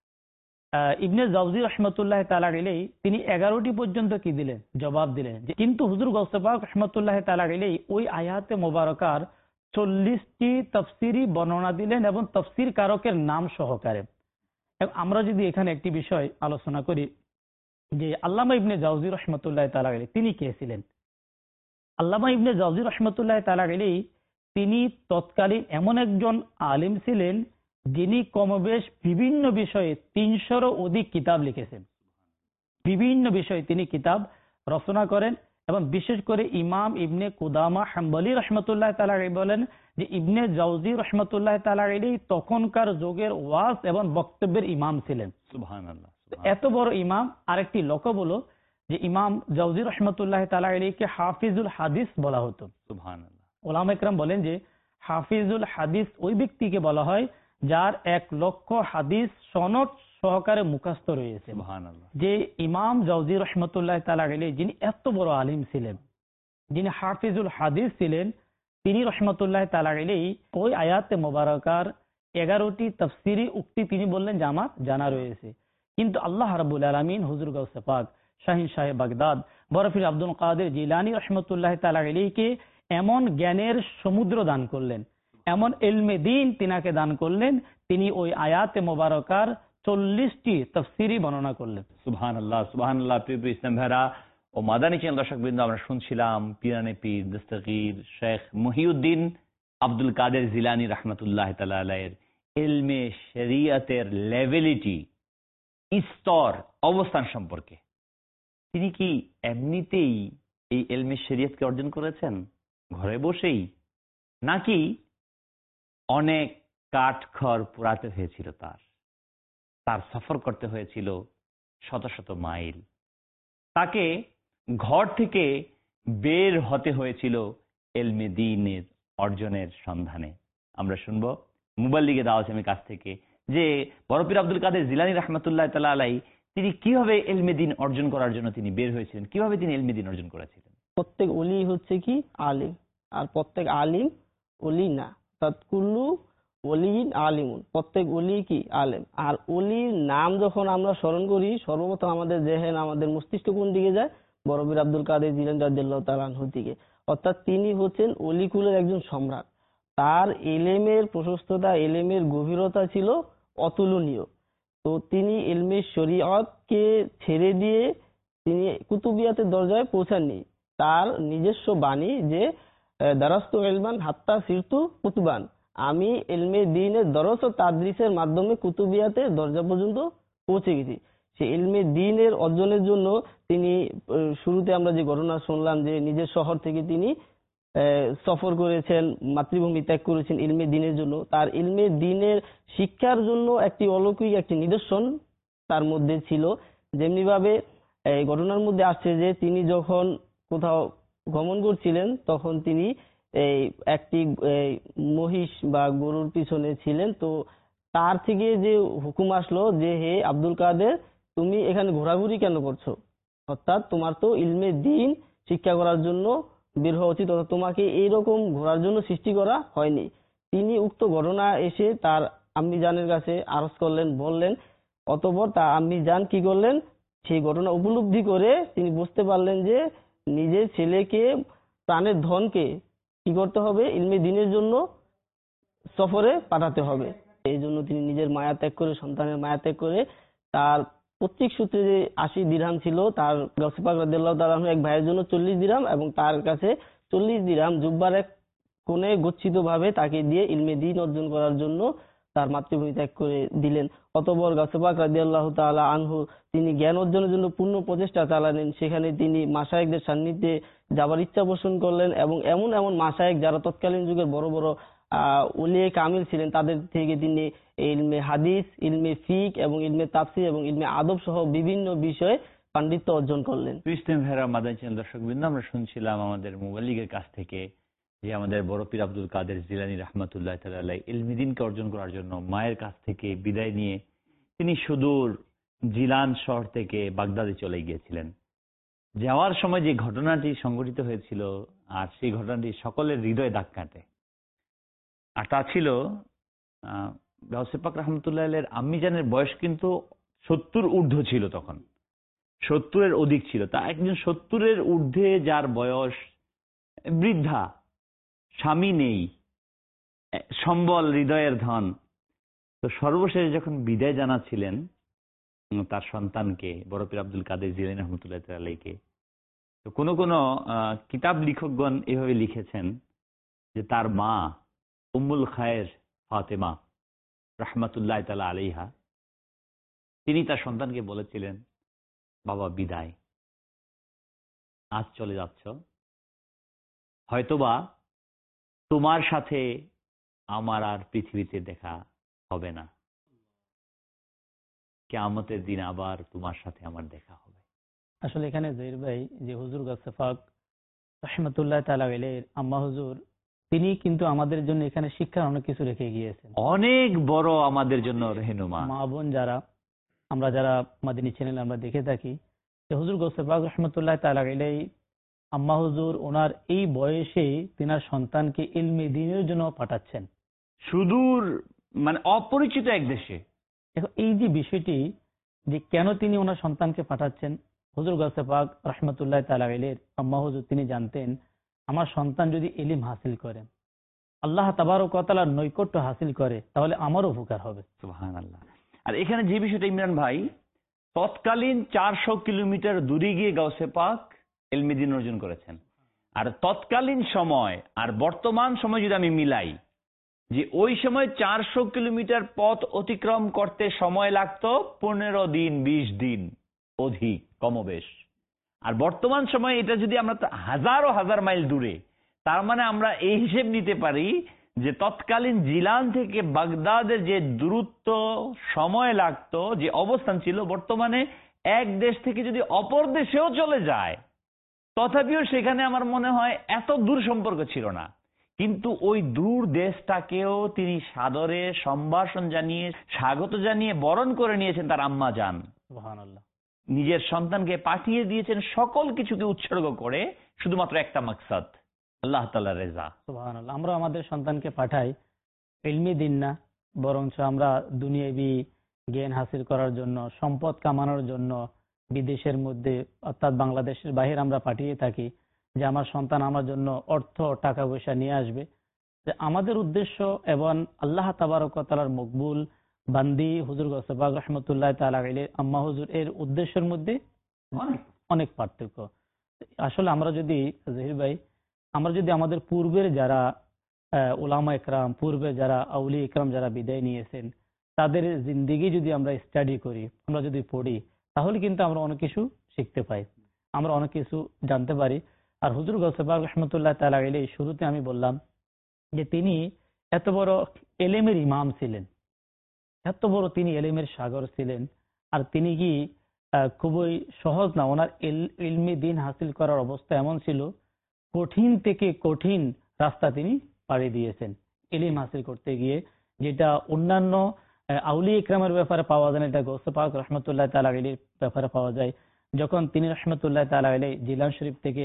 ইবনে জাওজি রহমতুল্লাহ তাআলা আলাইহি তিনি এগারোটি পর্যন্ত কি দিলেন, জবাব দিলেন। কিন্তু হুজুর গৌসে পাক রহমতুল্লাহ তাআলা আলাইহি ওই আয়াতে মোবারকার চল্লিশটি তাফসীরি বর্ণনা দিলেন এবং তাফসীর কারকের নাম সহকারে। আমরা যদি এখানে একটি বিষয় আলোচনা করি যে আল্লামা ইবনে জাওজি রহমতুল্লাহ তাআলা আলাইহি তিনি কে ছিলেন। আল্লামা ইবনে জাওজি রহমতুল্লাহ তাআলা আলাইহি তিনি তৎকালীন এমন একজন আলিম ছিলেন যিনি কমবেশ বিভিন্ন বিষয়ে তিনশোরও অধিক কিতাব লিখেছেন। বিভিন্ন বিষয়ে তিনি কিতাব রচনা করেন এবং বিশেষ করে ইমাম ইবনে কুদামা হাম্বলি রহমতুল্লাহ তাআলা আলাইহি বলেন যে ইবনে জাওজি রহমতুল্লাহ তাআলা আলাইহি তখনকার যুগের ওয়াজ এবং বক্তব্যের ইমাম ছিলেন। সুবহানাল্লাহ। এত বড় ইমাম। আরেকটি লকব হলো যে ইমাম জাওজি রহমতুল্লাহ তাআলা আলাইহিকে হাফিজুল হাদিস বলা হতো। সুবহানাল্লাহ। ওলামা ইকরাম বলেন যে হাফিজুল হাদিস ওই ব্যক্তিকে বলা হয় যার এক লক্ষ হাদিস সনদ সহকারে মুখস্থ রয়েছে। সুবহানাল্লাহ। যে ইমাম জাওজি রহমতুল্লাহ তাআলা আলাইহি যিনি এত বড় আলিম ছিলেন, যিনি হাফিজুল হাদিস ছিলেন, তিনি রহমতুল্লাহ তাআলা আলাইহি ওই আয়াতে মোবারকার এগারোটি তাফসীরি উক্তি তিনি বললেন যে আমার জানা রয়েছে। কিন্তু আল্লাহ রাব্বুল আলামিন হুজুর গাউসে পাক শাহিন শাহে বাগদাদ বরফির আব্দুল কাদের জিলানী রহমতুল্লাহ তাআলা আলাইহিকে এমন জ্ঞানের সমুদ্র দান করলেন, এমন ইলমে দ্বীন তিনাকে দান করলেন, তিনি ওই আয়াতে মোবারকার চল্লিশটি তাফসীরি বর্ণনা করলেন। সুবহানাল্লাহ, সুবহানাল্লাহ। প্রিয় প্রিয় ইসলাম ভাইরা ও মাদানী চ্যানেল দর্শকবৃন্দ, আমরা শুনছিলাম পিরানে পীর দস্তগীর শেখ মুহিউদ্দিন আব্দুল কাদের জিলানী রহমতুল্লাহ তাআলা আলাইহির ইলমে শরিয়তের লেভেলিটি, স্তর, অবস্থান সম্পর্কে। তিনি কি এমনিতেই এই ইলমে শরিয়তকে অর্জন করেছেন ঘরে বসেই, নাকি অনেক কাঠখড় পোড়াতে হয়েছিল, তার তার সফর করতে হয়েছিল শত শত মাইল, তাকে ঘর থেকে বের হতে হয়েছিল ইলমে দ্বীনের অর্জনের সন্ধানে? আমরা শুনবো মুবাল্লিগে দাওয়াত ইসলামের কাছ থেকে যে বড় পীর আব্দুল কাদের জিলানী রাহমাতুল্লাহ তাআলা আলাইহি তিনি কিভাবে ইলমে দ্বীন অর্জন করার জন্য তিনি বের হয়েছিলেন, কিভাবে তিনি ইলমে দ্বীন অর্জন করেছিলেন। প্রত্যেক ওলি হচ্ছে কি আলিম, আর প্রত্যেক আলিম ওলি না। তাতকুল্লু ওলিন আলিমুন, প্রত্যেক ওলি কি আলেম। আর ওলির নাম যখন আমরা স্মরণ করি, সর্বপ্রথম আমাদের জেহেন, আমাদের মস্তিষ্ক কোন দিকে যায়? বড় পীর আব্দুল কাদের জিলানী রাদিয়াল্লাহু তাআলা আনহুর দিকে। অর্থাৎ তিনি হচ্ছেন অলিকুলের একজন সম্রাট। তার এলেমের প্রশস্ততা, এলেমের গভীরতা ছিল অতুলনীয়। তো তিনি ইলমে শরীয়তকে ছেড়ে দিয়ে তিনি কুতুবিয়াতের দরজায় পৌঁছাননি। তার নিজস্ব বাণী যে দারাস্তু ইলমান হাত্তা সিরতু কুতুবান, আমি ইলমে দ্বীনের দরস ও তাদরিসের মাধ্যমে কুতুবিয়াতের দরজা পর্যন্ত পৌঁছে গেছি। সে ইলমে দ্বীনের অর্জনের জন্য তিনি শুরুতে আমরা যে ঘটনা শুনলাম যে নিজের শহর থেকে তিনি সফর করেছেন, মাতৃভূমি ত্যাগ করেছেন ইলমে দ্বীনের জন্য। তার ইলমে দ্বীনের শিক্ষার জন্য একটি অলৌকিক একটি নিদর্শন তার মধ্যে ছিল। যেমনি ভাবে এই ঘটনার মধ্যে আসছে যে তিনি যখন কোথাও গমন করছিলেন তখন তিনি এই একটি মহিষ বা গরুর পিছনে ছিলেন। তো তার থেকে যে হুকুম আসলো যে হে আব্দুল কাদের, তুমি এখানে ঘোরাঘুরি কেন করছো? অর্থাৎ তোমার তো ইলমে দ্বীন শিক্ষা করার জন্য বের হওয়া উচিত, তোমাকে এইরকম ঘোরার জন্য সৃষ্টি করা হয়নি। তিনি উক্ত ঘটনা এসে তার আম্মি জানের কাছে আরজ করলেন, বললেন। অতঃপর তার আম্মি জান কি করলেন, সেই ঘটনা উপলব্ধি করে তিনি বুঝতে পারলেন যে নিজের ছেলেকে, প্রাণের ধনকে কি করতে হবে, ইলমে দ্বীনের জন্য সফরে পাঠাতে হবে। এই জন্য তিনি নিজের মায়া ত্যাগ করে, সন্তানের মায়া ত্যাগ করে, তার পৈতৃক সূত্রে যে আশি দিরহাম ছিল তার গাউসে পাক রাদিয়াল্লাহু তাআলা আনহু এক ভাইয়ের জন্য চল্লিশ দিরহাম এবং তার কাছে চল্লিশ দিরহাম জুব্বার এক কোণে গচ্ছিত ভাবে তাকে দিয়ে ইলমে দ্বীন অর্জন করার জন্য তার মাতৃভূমি ত্যাগ করে দিলেন। অতঃপর গাউসে পাক রাদিয়াল্লাহু তাআলা আনহু তিনি জ্ঞান অর্জনের জন্য পূর্ণ প্রচেষ্টা চালালেন। সেখানে তিনি মাশায়েখদের সান্নিধ্যে যাবার ইচ্ছা পোষণ করলেন এবং এমন এমন মাশায়েখ যারা তৎকালীন যুগের বড় বড় আহ উলিয়ে কামিল ছিলেন তাদের থেকে তিনি ইলমে হাদিস, ইলমে ফিক এবং ইলমে তাফসীর এবং ইলমে আদব সহ বিভিন্ন বিষয়ে পাণ্ডিত্য অর্জন করলেন। ইসলাম ভাইরা, মাদানী চ্যানেল দর্শকবৃন্দ, আমরা শুনছিলাম আমাদের মুবাল্লিগের কাছ থেকে যে আমাদের বড় পীর আব্দুল কাদের জিলানী রাহমাতুল্লাহ তাআলা আলাইহি ইলমে দ্বীনকে অর্জন করার জন্য মায়ের কাছ থেকে বিদায় নিয়ে তিনি সুদূর জিলান শহর থেকে বাগদাদে চলে গিয়েছিলেন। যাওয়ার সময় যে ঘটনাটি সংঘটিত হয়েছিল আর সেই ঘটনাটি সকলের হৃদয়ে দাগ কাটে। আর তা ছিল আহ গাউসে পাক রাহমাতুল্লাহ আলাইহির আম্মি জানের বয়স কিন্তু সত্তর ঊর্ধ্ব ছিল, তখন সত্তরের অধিক ছিল। তা একজন সত্তরের ঊর্ধ্বে যার বয়স, বৃদ্ধা, স্বামী নেই, সম্বল, হৃদয়ের ধন, তো সর্বশেষ যখন বিদায় জানাচ্ছিলেন তার সন্তানকে, বড় পীর আব্দুল কাদের জিলানী রাহমাতুল্লাহ তাআলা আলাইহিকে, তো কোনো কোনো কিতাব লেখকগণ এভাবে লিখেছেন যে তার মা উম্মুল খায়ের ফাতেমা রাহমাতুল্লাহ তাআলা আলাইহা তিনি তার সন্তানকে বলেছিলেন, বাবা বিদায়, আজ চলে যাচ্ছ, হয়তোবা তোমার সাথে আমার আর পৃথিবীতে দেখা হবে না, কিয়ামতের দিন আবার তোমার সাথে আমার দেখা হবে। আসলে এখানে জহির ভাই, যে হুজুর গাউসে পাক রাহমাতুল্লাহ তাআলা আলাইহির আম্মা হুজুর, তিনি কিন্তু আমাদের জন্য এখানে শিক্ষার অনেক কিছু রেখে গিয়েছেন, অনেক বড় আমাদের জন্য রহনুমা। মা বোন যারা আমরা যারা মাদানী চ্যানেল আমরা দেখে থাকি, যে হুজুর গাউসে পাক রাহমাতুল্লাহ তাআলা আলাইহি আম্মা হুজুর ওনার এই বয়সে তিনার সন্তানকে ইলমে দ্বীনের জন্য পাঠাচ্ছেন সুদূর, মানে অপরিচিত এক দেশে। এই যে বিষয়টি, যে কেন তিনি ওনার সন্তানকে পাঠাচ্ছেন, হুজুর গাউসে পাক রাহমাতুল্লাহ তাআলা আলাইহির আম্মা হুজুর তিনি জানতেন আমার সন্তান যদি ইলম হাসিল করে, আল্লাহ তাবারক ওয়া তাআলার নৈকট্য হাসিল করে, তাহলে আমারও উপকার হবে। সুবহানাল্লাহ। আর এখানে যে বিষয়টা ইমরান ভাই, তৎকালীন চারশো কিলোমিটার দূরে গিয়ে গাউসে পাক ইলমে দ্বীন অর্জন করেছেন। আর তৎকালীন সময় আর বর্তমান সময় যদি আমি মিলাই, যে ওই সময় চারশো কিলোমিটার পথ অতিক্রম করতে সময় লাগতো পনেরো দিন বিশ দিন অধিক কমবেশ, আর বর্তমান সময় এটা যদি আমরা হাজারো হাজার মাইল দূরে, তার মানে আমরা এই হিসেব নিতে পারি যে তৎকালীন জিলান থেকে বাগদাদের যে দূরত্ব সময় লাগতো, যে অবস্থান ছিল, বর্তমানে এক দেশ থেকে যদি অপর দেশেও চলে যায় তথাপিও সেখানে আমার মনে হয় এত দূর সম্পর্ক ছিল না। কিন্তু ওই দূর দেশটাকেও তিনি সাদরে সম্ভাষণ জানিয়ে, স্বাগত জানিয়ে বরণ করে নিয়েছেন তার আম্মা জান। সুবহানাল্লাহ। নিজের সন্তানকে পাঠিয়ে দিয়েছেন সকল কিছুকে উৎসর্গ করে, শুধুমাত্র একটা মাকসাদ, আল্লাহ তাআলার রেজা। সুবহানাল্লাহ। আমরা আমাদের সন্তানকে পাঠাই ইলমে দ্বীন না, বরঞ্চ আমরা দুনিয়াবি জ্ঞান হাসিল করার জন্য, সম্পদ কামানোর জন্য বিদেশের মধ্যে অর্থাৎ বাংলাদেশের বাইরে আমরা পাঠিয়ে থাকি যে আমার সন্তান আমার জন্য অর্থ টাকা পয়সা নিয়ে আসবে। যে আমাদের উদ্দেশ্য এবং আল্লাহ তাবারক ওয়া তাআলার মকবুল বান্দি হুজুর গাউসে পাক রাহমাতুল্লাহ তাআলা আলাইহি আম্মা হুজুর এর উদ্দেশ্যের মধ্যে অনেক পার্থক্য। আসলে আমরা যদি জহির ভাই আমরা যদি আমাদের পূর্বের যারা আহ, ওলামা একরাম, পূর্বে যারা আউলি একরাম যারা বিদায় নিয়েছেন তাদের জিন্দিগি যদি আমরা স্টাডি করি, আমরা যদি পড়ি, তাহলে কিন্তু আমরা অনেক কিছু শিখতে পাই, আমরা অনেক কিছু জানতে পারি। আর হুজুর গৌসে পাক রহমতুল্লাহ তাআলা আলাইহি শুরুতে আমি বললাম যে তিনি এত বড় এলেমের ইমাম ছিলেন, এত বড় তিনি এলেমের সাগর ছিলেন। আর তিনি কি আহ, খুবই সহজ না, ওনার ইল- ইলমি দিন হাসিল করার অবস্থা এমন ছিল, কঠিন থেকে কঠিন রাস্তা তিনি পাড়ি দিয়েছেন ইলম হাসিল করতে গিয়ে, যেটা অন্যান্য আহ, আউলি ইকরামের ব্যাপারে পাওয়া যায় না, এটা গৌসে পাক রহমতুল্লাহ তাআলা আলাইহির ব্যাপারে পাওয়া যায়। যখন তিনি রহমতুল্লাহ তাআলা আলাইহি জিলান শরীফ থেকে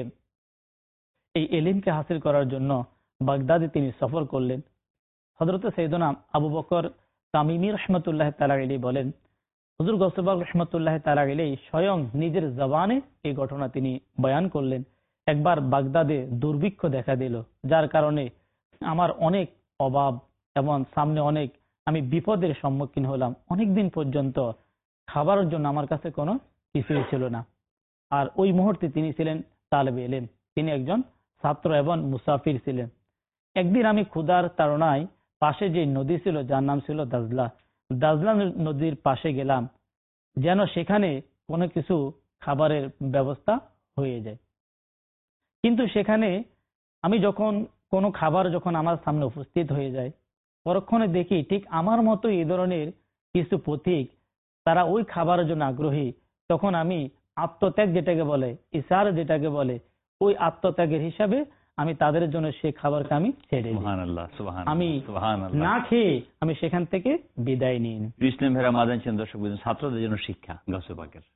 এই এলিমকে হাসিল করার জন্য বাগদাদে তিনি সফর করলেন, হযরত সৈয়দনা আবু বকর তামিমি রহমতুল্লাহ তাআলা আলাইহি বলেন, হুজুর গৌসে পাক রহমতুল্লাহ তাআলা আলাইহি স্বয়ং নিজের জবানে এই ঘটনা তিনি বয়ান করলেন। একবার বাগদাদে দুর্ভিক্ষ দেখা দিল, যার কারণে আমার অনেক অভাব এবং সামনে অনেক আমি বিপদের সম্মুখীন হলাম, অনেক দিন পর্যন্ত খাবারের জন্য আমার কাছে কোনো কিছুই ছিল না। আর ওই মুহূর্তে তিনি ছিলেন তালেবে ইলম, তিনি একজন ছাত্র এবং মুসাফির ছিলেন। একদিন আমি ক্ষুধার তাড়নায় পাশে যে নদী ছিল যার নাম ছিল দাজলা, দাজলা নদীর পাশে গেলাম, যেন সেখানে কোনো কিছু খাবারের ব্যবস্থা হয়ে যায়। কিন্তু সেখানে আমি যখন কোনো খাবার যখন আমার সামনে উপস্থিত হয়ে যায়, পরক্ষণে দেখি ঠিক আমার মতো এই ধরনের কিছু পথিক, তারা ওই খাবারের জন্য আগ্রহী। তখন আমি আত্মত্যাগ যেটাকে বলে, ইসার যেটাকে বলে, ওই আত্মত্যাগের হিসাবে আমি তাদের জন্য সেই খাবারকে আমি ছেড়ে দিই। সুবহানাল্লাহ, সুবহানাল্লাহ, আমি সুবহানাল্লাহ। না খেয়ে আমি সেখান থেকে বিদায় নিই। ইসলাম ভেরা মাদান চন্দ্র দর্শক বিন্দু, ছাত্রদের জন্য শিক্ষা গৌসে পাকের।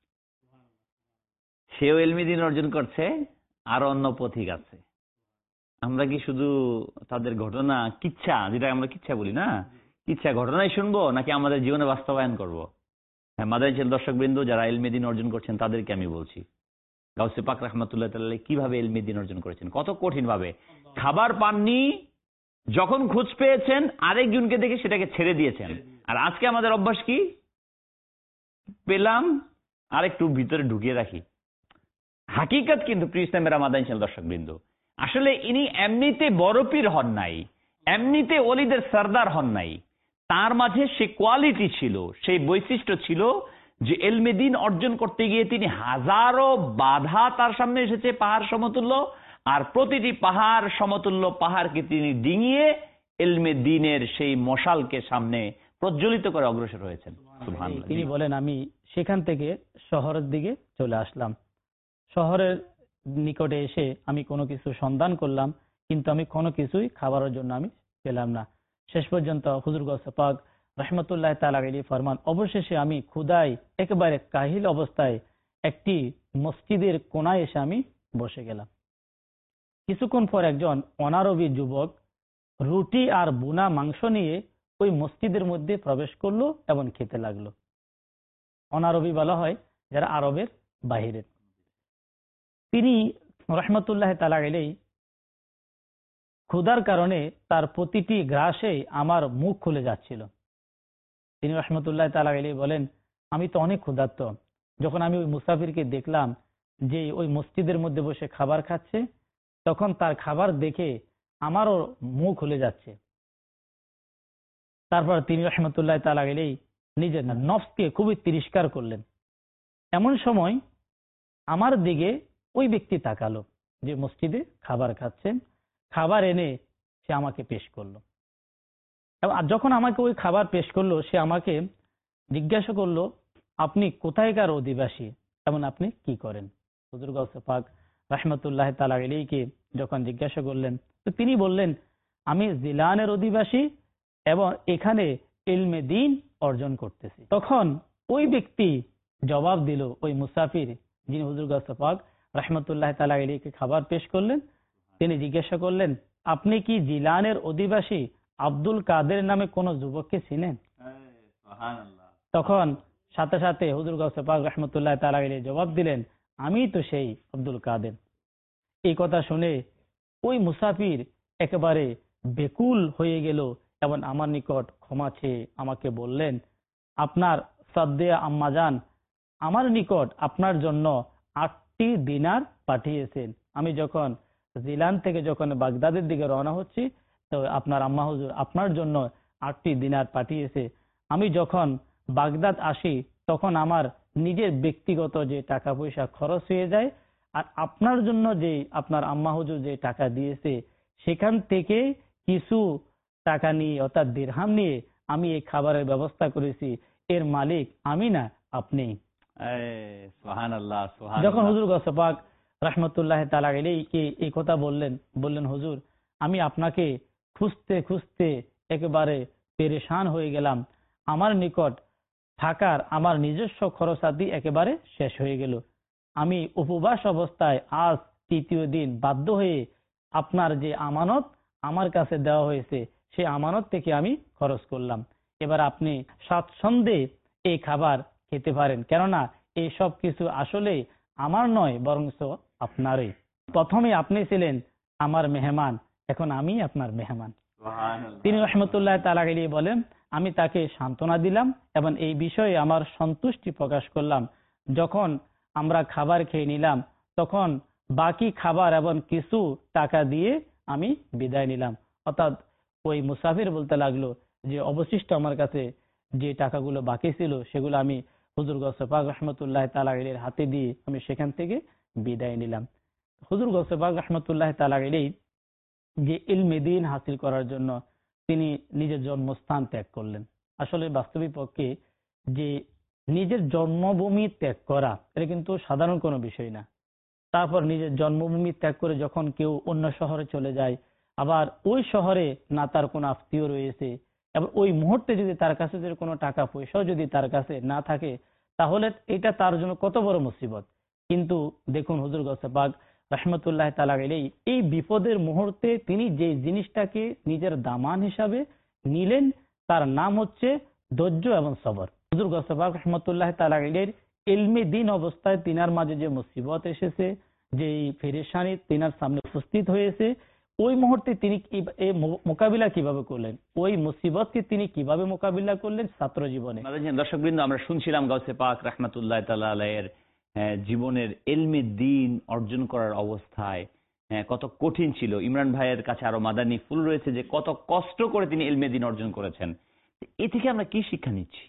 সেও ইলমি দিন অর্জন করছে, আর অন্য পথিক আছে। আমরা কি শুধু তাদের ঘটনা কিচ্ছা, যেটা আমরা কিচ্ছা বলি না, কিচ্ছা ঘটনাই শুনবো নাকি আমাদের জীবনে বাস্তবায়ন করব? হ্যাঁ, মাদানী ছেলে দর্শক বিন্দু যারা ইলমি দিন অর্জন করছেন তাদেরকে আমি বলছি, গাউসে পাক রাহমাতুল্লাহ তাআলা কিভাবে ইলমি দিন অর্জন করেছেন, কত কঠিন ভাবে। খাবার পাননি, যখন খোঁজ পেয়েছেন আরেকজনকে দেখে সেটাকে ছেড়ে দিয়েছেন। আর আজকে আমাদের অভ্যাস কি, পেলাম আর একটু ভিতরে ঢুকিয়ে রাখি। হাকিকত কিন্তু প্রিয় ইসলামের মাদানী ছেলে দর্শক বিন্দু, আসলে ইনি এমনিতে বড় পীর হন নাই, এমনিতে ওলিদের সরদার হন নাই, তার মাঝে সে কোয়ালিটি ছিল, সেই বৈশিষ্ট্য ছিল যে ইলমে দ্বীন অর্জন করতে গিয়ে তিনি হাজারো বাধা তার সামনে এসেছে পাহাড় সমতুল্য, আর প্রতিটি পাহাড় সমতুল্য পাহাড়কে তিনি ডিঙিয়ে ইলমে দ্বীনের সেই মশালকে সামনে প্রজ্বলিত করে অগ্রসর হয়েছেন। সুবহানাল্লাহ। তিনি বলেন, আমি সেখান থেকে শহরের দিকে চলে আসলাম। শহরের নিকটে এসে আমি কোনো কিছু সন্ধান করলাম, কিন্তু আমি কোনো কিছুই খাবারের জন্য আমি পেলাম না। শেষ পর্যন্ত হুজুর গাউসে পাক রাহমাতুল্লাহ তাআলা আলাইহি ফরমান, অবশেষে আমি ক্ষুধায় একেবারে কাহিল অবস্থায় একটি মসজিদের কোনায় এসে আমি বসে গেলাম। কিছুক্ষণ পর একজন অনারবী যুবক রুটি আর বুনা মাংস নিয়ে ওই মসজিদের মধ্যে প্রবেশ করলো এবং খেতে লাগলো। অনারবী বলা হয় যারা আরবের বাহিরের। তিনি রাহমাতুল্লাহ তাআলা আলাইহি ক্ষুধার কারণে তার প্রতিটি গ্রাসে আমার মুখ খুলে যাচ্ছিল। তিনি রাহমাতুল্লাহ তাআলা আলাইহি বলেন, আমি তো অনেক ক্ষুধার্ত, যখন আমি ওই মুসাফিরকে দেখলাম যে ওই মসজিদের মধ্যে বসে খাবার খাচ্ছে, তখন তার খাবার দেখে আমারও মুখ খুলে যাচ্ছে। তারপর তিনি রাহমাতুল্লাহ তাআলা আলাইহি নিজের নফসকে খুবই তিরস্কার করলেন। এমন সময় আমার দিকে ওই ব্যক্তি তাকালো যে মসজিদে খাবার খাচ্ছেন, খাবার এনে সে আমাকে পেশ করলো। এবং যখন আমাকে ওই খাবার পেশ করলো, সে আমাকে জিজ্ঞাসা করলো, আপনি কোথায়কার অধিবাসী এবং আপনি কি করেন? হুজুর গাউসে পাক রাহমাতুল্লাহ তাআলা আলাইহিকে যখন জিজ্ঞাসা করলেন, তো তিনি বললেন, আমি জিলানের অধিবাসী এবং এখানে ইলমে দ্বীন অর্জন করতেছি। তখন ওই ব্যক্তি জবাব দিল, ওই মুসাফির যিনি হুজুর গাউসে পাক রাহমাতুল্লাহ তাআলা আলাইহিকে খাবার পেশ করলেন, তিনি জিজ্ঞাসা করলেন, আপনি কি জিলানের অধিবাসী আব্দুল কাদের নামে কোন যুবককে চিনেন? তখন সাথে সাথে হুজুর গাউসে পাক রাহমাতুল্লাহ তাআলা আলাইহি জবাব দিলেন, আমি তো সেই আব্দুল কাদের। এই কথা শুনে ওই মুসাফির একেবারে বেকুল হয়ে গেল এবং আমার নিকট ক্ষমা চেয়ে আমাকে বললেন, আপনার সাদ্দে আম্মাজান আমার নিকট আপনার জন্য আট আটটি দিনার পাঠিয়েছেন। আমি যখন জিলান থেকে যখন বাগদাদের দিকে রওনা হচ্ছি, তো আপনার আম্মা হুজুর আপনার জন্য আটটি দিনার পাঠিয়েছে। আমি যখন বাগদাদ আসি তখন আমার নিজের ব্যক্তিগত যে টাকা পয়সা খরচ হয়ে যায়, আর আপনার জন্য যে আপনার আম্মা হুজুর যে টাকা দিয়েছে সেখান থেকে কিছু টাকা নিয়ে অর্থাৎ দিরহাম নিয়ে আমি এই খাবারের ব্যবস্থা করেছি। এর মালিক আমি না, আপনি। সুবহানাল্লাহ, যখন সুবহানাল্লাহ। হুজুর গৌসে পাক রাহমাতুল্লাহ তাআলা আলাইহি এই কথা বললেন, বললেন হুজুর আমি আপনাকে খুঁজতে খুঁজতে একেবারে পেরেশান হয়ে গেলাম। আমার নিকট থাকার আমার নিজস্ব খরচাদি একেবারে শেষ হয়ে গেল। আমি উপবাস অবস্থায় আজ তৃতীয় দিন বাধ্য হয়ে আপনার যে আমানত আমার কাছে দেওয়া হয়েছে সেই আমানত থেকে আমি খরচ করলাম। এবার আপনি স্বাচ্ছন্দ্যে এই খাবার খেতে পারেন, কেননা এই সব কিছু আসলে আমার নয় বরঞ্চ আপনারই। প্রথমে আপনি ছিলেন আমার মেহমান, এখন আমি আপনার মেহমান। তিনি রহমতুল্লাহ তাআলা আলাইহি বলেন, আমি তাকে সান্ত্বনা দিলাম এবং এই বিষয়ে আমার সন্তুষ্টি প্রকাশ করলাম। যখন আমরা খাবার খেয়ে নিলাম তখন বাকি খাবার এবং কিছু টাকা দিয়ে আমি বিদায় নিলাম। অর্থাৎ ওই মুসাফির বলতে লাগলো যে অবশিষ্ট আমার কাছে যে টাকাগুলো বাকি ছিল সেগুলো আমি হুজুর গৌসে পাক রহমতুল্লাহ তাআলা আলাইহির হাতে দিয়ে আমি সেখান থেকে বিদায় নিলাম। হুজুর গৌসে পাক রহমতুল্লাহ তাআলা আলাইহি যে ইলমে দ্বীন হাসিল করার জন্য তিনি নিজের জন্মস্থান ত্যাগ করলেন। আসলে বাস্তবিক পক্ষে যে নিজের জন্মভূমি ত্যাগ করা এটা কিন্তু সাধারণ কোনো বিষয় না। তারপর নিজের জন্মভূমি ত্যাগ করে যখন কেউ অন্য শহরে চলে যায়, আবার ওই শহরে না তার কোনো আত্মীয় রয়েছে, এবং ওই মুহূর্তে যদি তার কাছে যদি কোনো টাকা পয়সাও যদি তার কাছে না থাকে, তাহলে এটা তার জন্য কত বড় মুসিবত। কিন্তু দেখুন হুজুর গৌসে পাক রাহমাতুল্লাহ তাআলা আলাইহি এই বিপদের মুহূর্তে তিনি যে জিনিসটাকে নিজের দামান হিসাবে নিলেন তার নাম হচ্ছে ধৈর্য এবং সবর। হুজুর গৌসে পাক রাহমাতুল্লাহ তাআলা আলাইহির ইলমে দ্বীন অবস্থায় তিনার মাঝে যে মুসিবত এসেছে, যে পেরেশানি তিনার সামনে উপস্থিত হয়েছে, ওই মুহূর্তে তিনি মোকাবিলা কিভাবে করলেন, ওই মুসিবতকে তিনি কিভাবে মোকাবিলা করলেন ছাত্র জীবনে। দর্শকবৃন্দ, আমরা শুনছিলাম গাউসে পাক রাহমাতুল্লাহ তাআলা আলাইহির জীবনের ইলমে দ্বীন অর্জন করার অবস্থায় কত কঠিন ছিল। ইমরান ভাইয়ের কাছে আরো মাদানী ফুল রয়েছে যে কত কষ্ট করে তিনি ইলমে দ্বীন অর্জন করেছেন। এ থেকে আমরা কি শিক্ষা নিচ্ছি?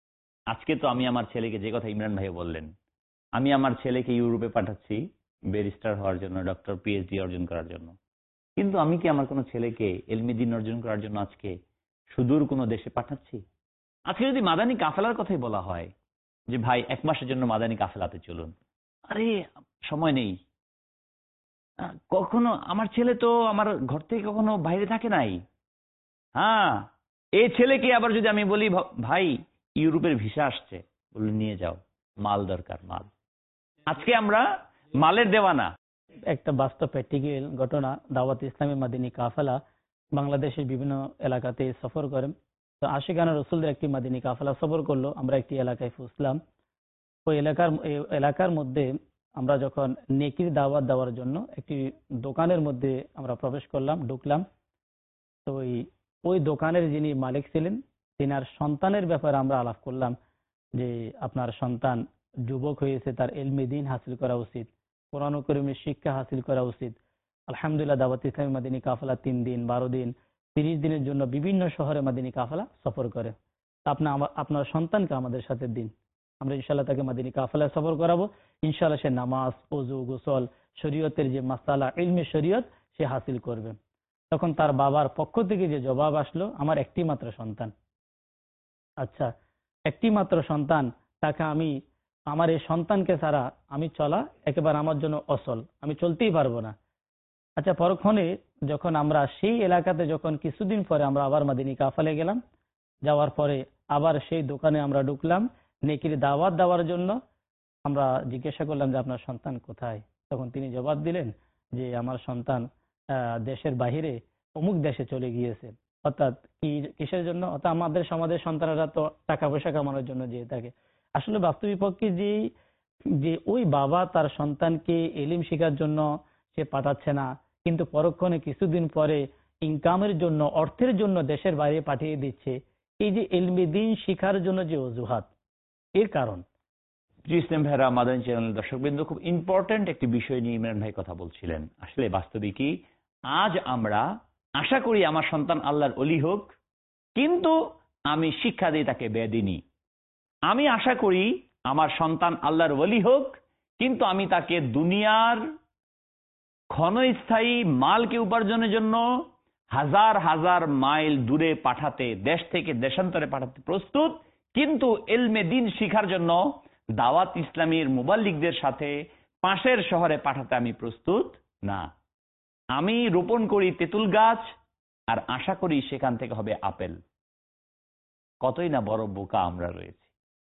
আজকে তো আমি আমার ছেলেকে, যে কথা ইমরান ভাই বললেন, আমি আমার ছেলেকে ইউরোপে পাঠাচ্ছি ব্যারিস্টার হওয়ার জন্য, ডক্টর পিএইচডি অর্জন করার জন্য। কিন্তু আমি কি আমার কোনো ছেলেকে ইলমে দ্বীন অর্জন করার জন্য আজকে সুদূর কোনো দেশে পাঠাচ্ছি? আজকে যদি মাদানী কাফেলার কথাই বলা হয় যে ভাই এক মাসের জন্য মাদানী কাফেলাতে চলুন, আরে সময় নেই। কখনো আমার ছেলে তো আমার ঘর থেকে কখনো বাইরে থাকে নাই। হ্যাঁ, এই ছেলেকে আবার যদি আমি বলি ভাই ইউরোপের ভিসা আসছে, বলে নিয়ে যাও, মাল দরকার, মাল। আজকে আমরা মালের দেওয়ানা। একটা বাস্তব প্র্যাকটিক্যাল ঘটনা, দাওয়াত ইসলামী মাদিনী কাফেলা বাংলাদেশের বিভিন্ন এলাকাতে সফর করেন। তো আশিকানা রসুলদের একটি মাদিনী কাফেলা সফর করলো। আমরা একটি এলাকায় পৌঁছলাম। ওই এলাকার এলাকার মধ্যে আমরা যখন নেকির দাওয়াত দেওয়ার জন্য একটি দোকানের মধ্যে আমরা প্রবেশ করলাম, ঢুকলাম। তো ওই ওই দোকানের যিনি মালিক ছিলেন তিনার সন্তানের ব্যাপারে আমরা আলাপ করলাম যে আপনার সন্তান যুবক হয়েছে, তার ইলমে দ্বীন হাসিল করা উচিত, কোরআন কারীমের শিক্ষা হাসিল করা উচিত। আলহামদুলিল্লাহ দাওয়াত ইসলামী মাদিনী কাফেলা তিন দিন বারো দিন তিরিশ দিনের জন্য বিভিন্ন শহরে মাদিনী কাফেলা সফর করে। আপনার আপনার সন্তানকে আমাদের সাথে দিন, আমরা ইনশাল্লাহ তাকে মাদিনী কাফেলা সফর করাবো। ইনশাল্লাহ সে নামাজ, ওযু, গোসল, শরীয়তের যে মাসালা, ইলমে শরীয়ত সে হাসিল করবে। তখন তার বাবার পক্ষ থেকে যে জবাব আসলো, আমার একটি মাত্র সন্তান। আচ্ছা, একটি মাত্র সন্তান, তাকে আমি আমার এই সন্তানকে ছাড়া আমি চলা একেবারে আমার জন্য অচল, আমি চলতেই পারবো না। আচ্ছা, পরক্ষণে যখন আমরা সেই এলাকাতে যখন কিছুদিন পরে আমরা আবার মাদিনী কাফেলায় গেলাম, যাওয়ার পরে আবার সেই দোকানে আমরা ঢুকলাম নেকির দাওয়াত দেওয়ার জন্য। আমরা জিজ্ঞাসা করলাম যে আপনার সন্তান কোথায়? তখন তিনি জবাব দিলেন যে আমার সন্তান দেশের বাহিরে অমুক দেশে চলে গিয়েছে। অর্থাৎ কি কিসের জন্য? অর্থাৎ আমাদের সমাজের সন্তানরা তো টাকা পয়সা কামানোর জন্য যেয়ে থাকে। আসলে বাস্তবিক পক্ষে যে যে ওই বাবা তার সন্তানকে ইলম শেখার জন্য সে পাঠাচ্ছে না, কিন্তু পরক্ষণে কিছুদিন পরে ইনকামের জন্য, অর্থের জন্য দেশের বাইরে পাঠিয়ে দিচ্ছে, এই যে ইলমে দ্বীন শিখার জন্য যে অজুহাত, এর কারণ ইসলাম ভাইরা, মাদানী চ্যানেল দর্শকবৃন্দ, খুব ইম্পর্টেন্ট একটি বিষয় নিয়ে ইমরান ভাই কথা বলছিলেন। আসলে বাস্তবিকই আজ আমরা আশা করি আমার সন্তান আল্লাহর ওলি হোক, কিন্তু আমি শিক্ষা দিই তাকে বেদিনী। আমি আশা করি আমার সন্তান আল্লাহর ওলি হোক, কিন্তু আমি তাকে দুনিয়ার ক্ষণস্থায়ী মালকে উপার্জনের জন্য হাজার হাজার মাইল দূরে পাঠাতে, দেশ থেকে দেশান্তরে পাঠাতে প্রস্তুত, কিন্তু ইলমে দিন শিখার জন্য দাওয়াত ইসলামীর মুবাল্লিগদের সাথে পাশের শহরে পাঠাতে আমি প্রস্তুত না। আমি রোপণ করি তেঁতুল গাছ আর আশা করি সেখান থেকে হবে আপেল। কতই না বড় বোকা আমরা রয়েছি।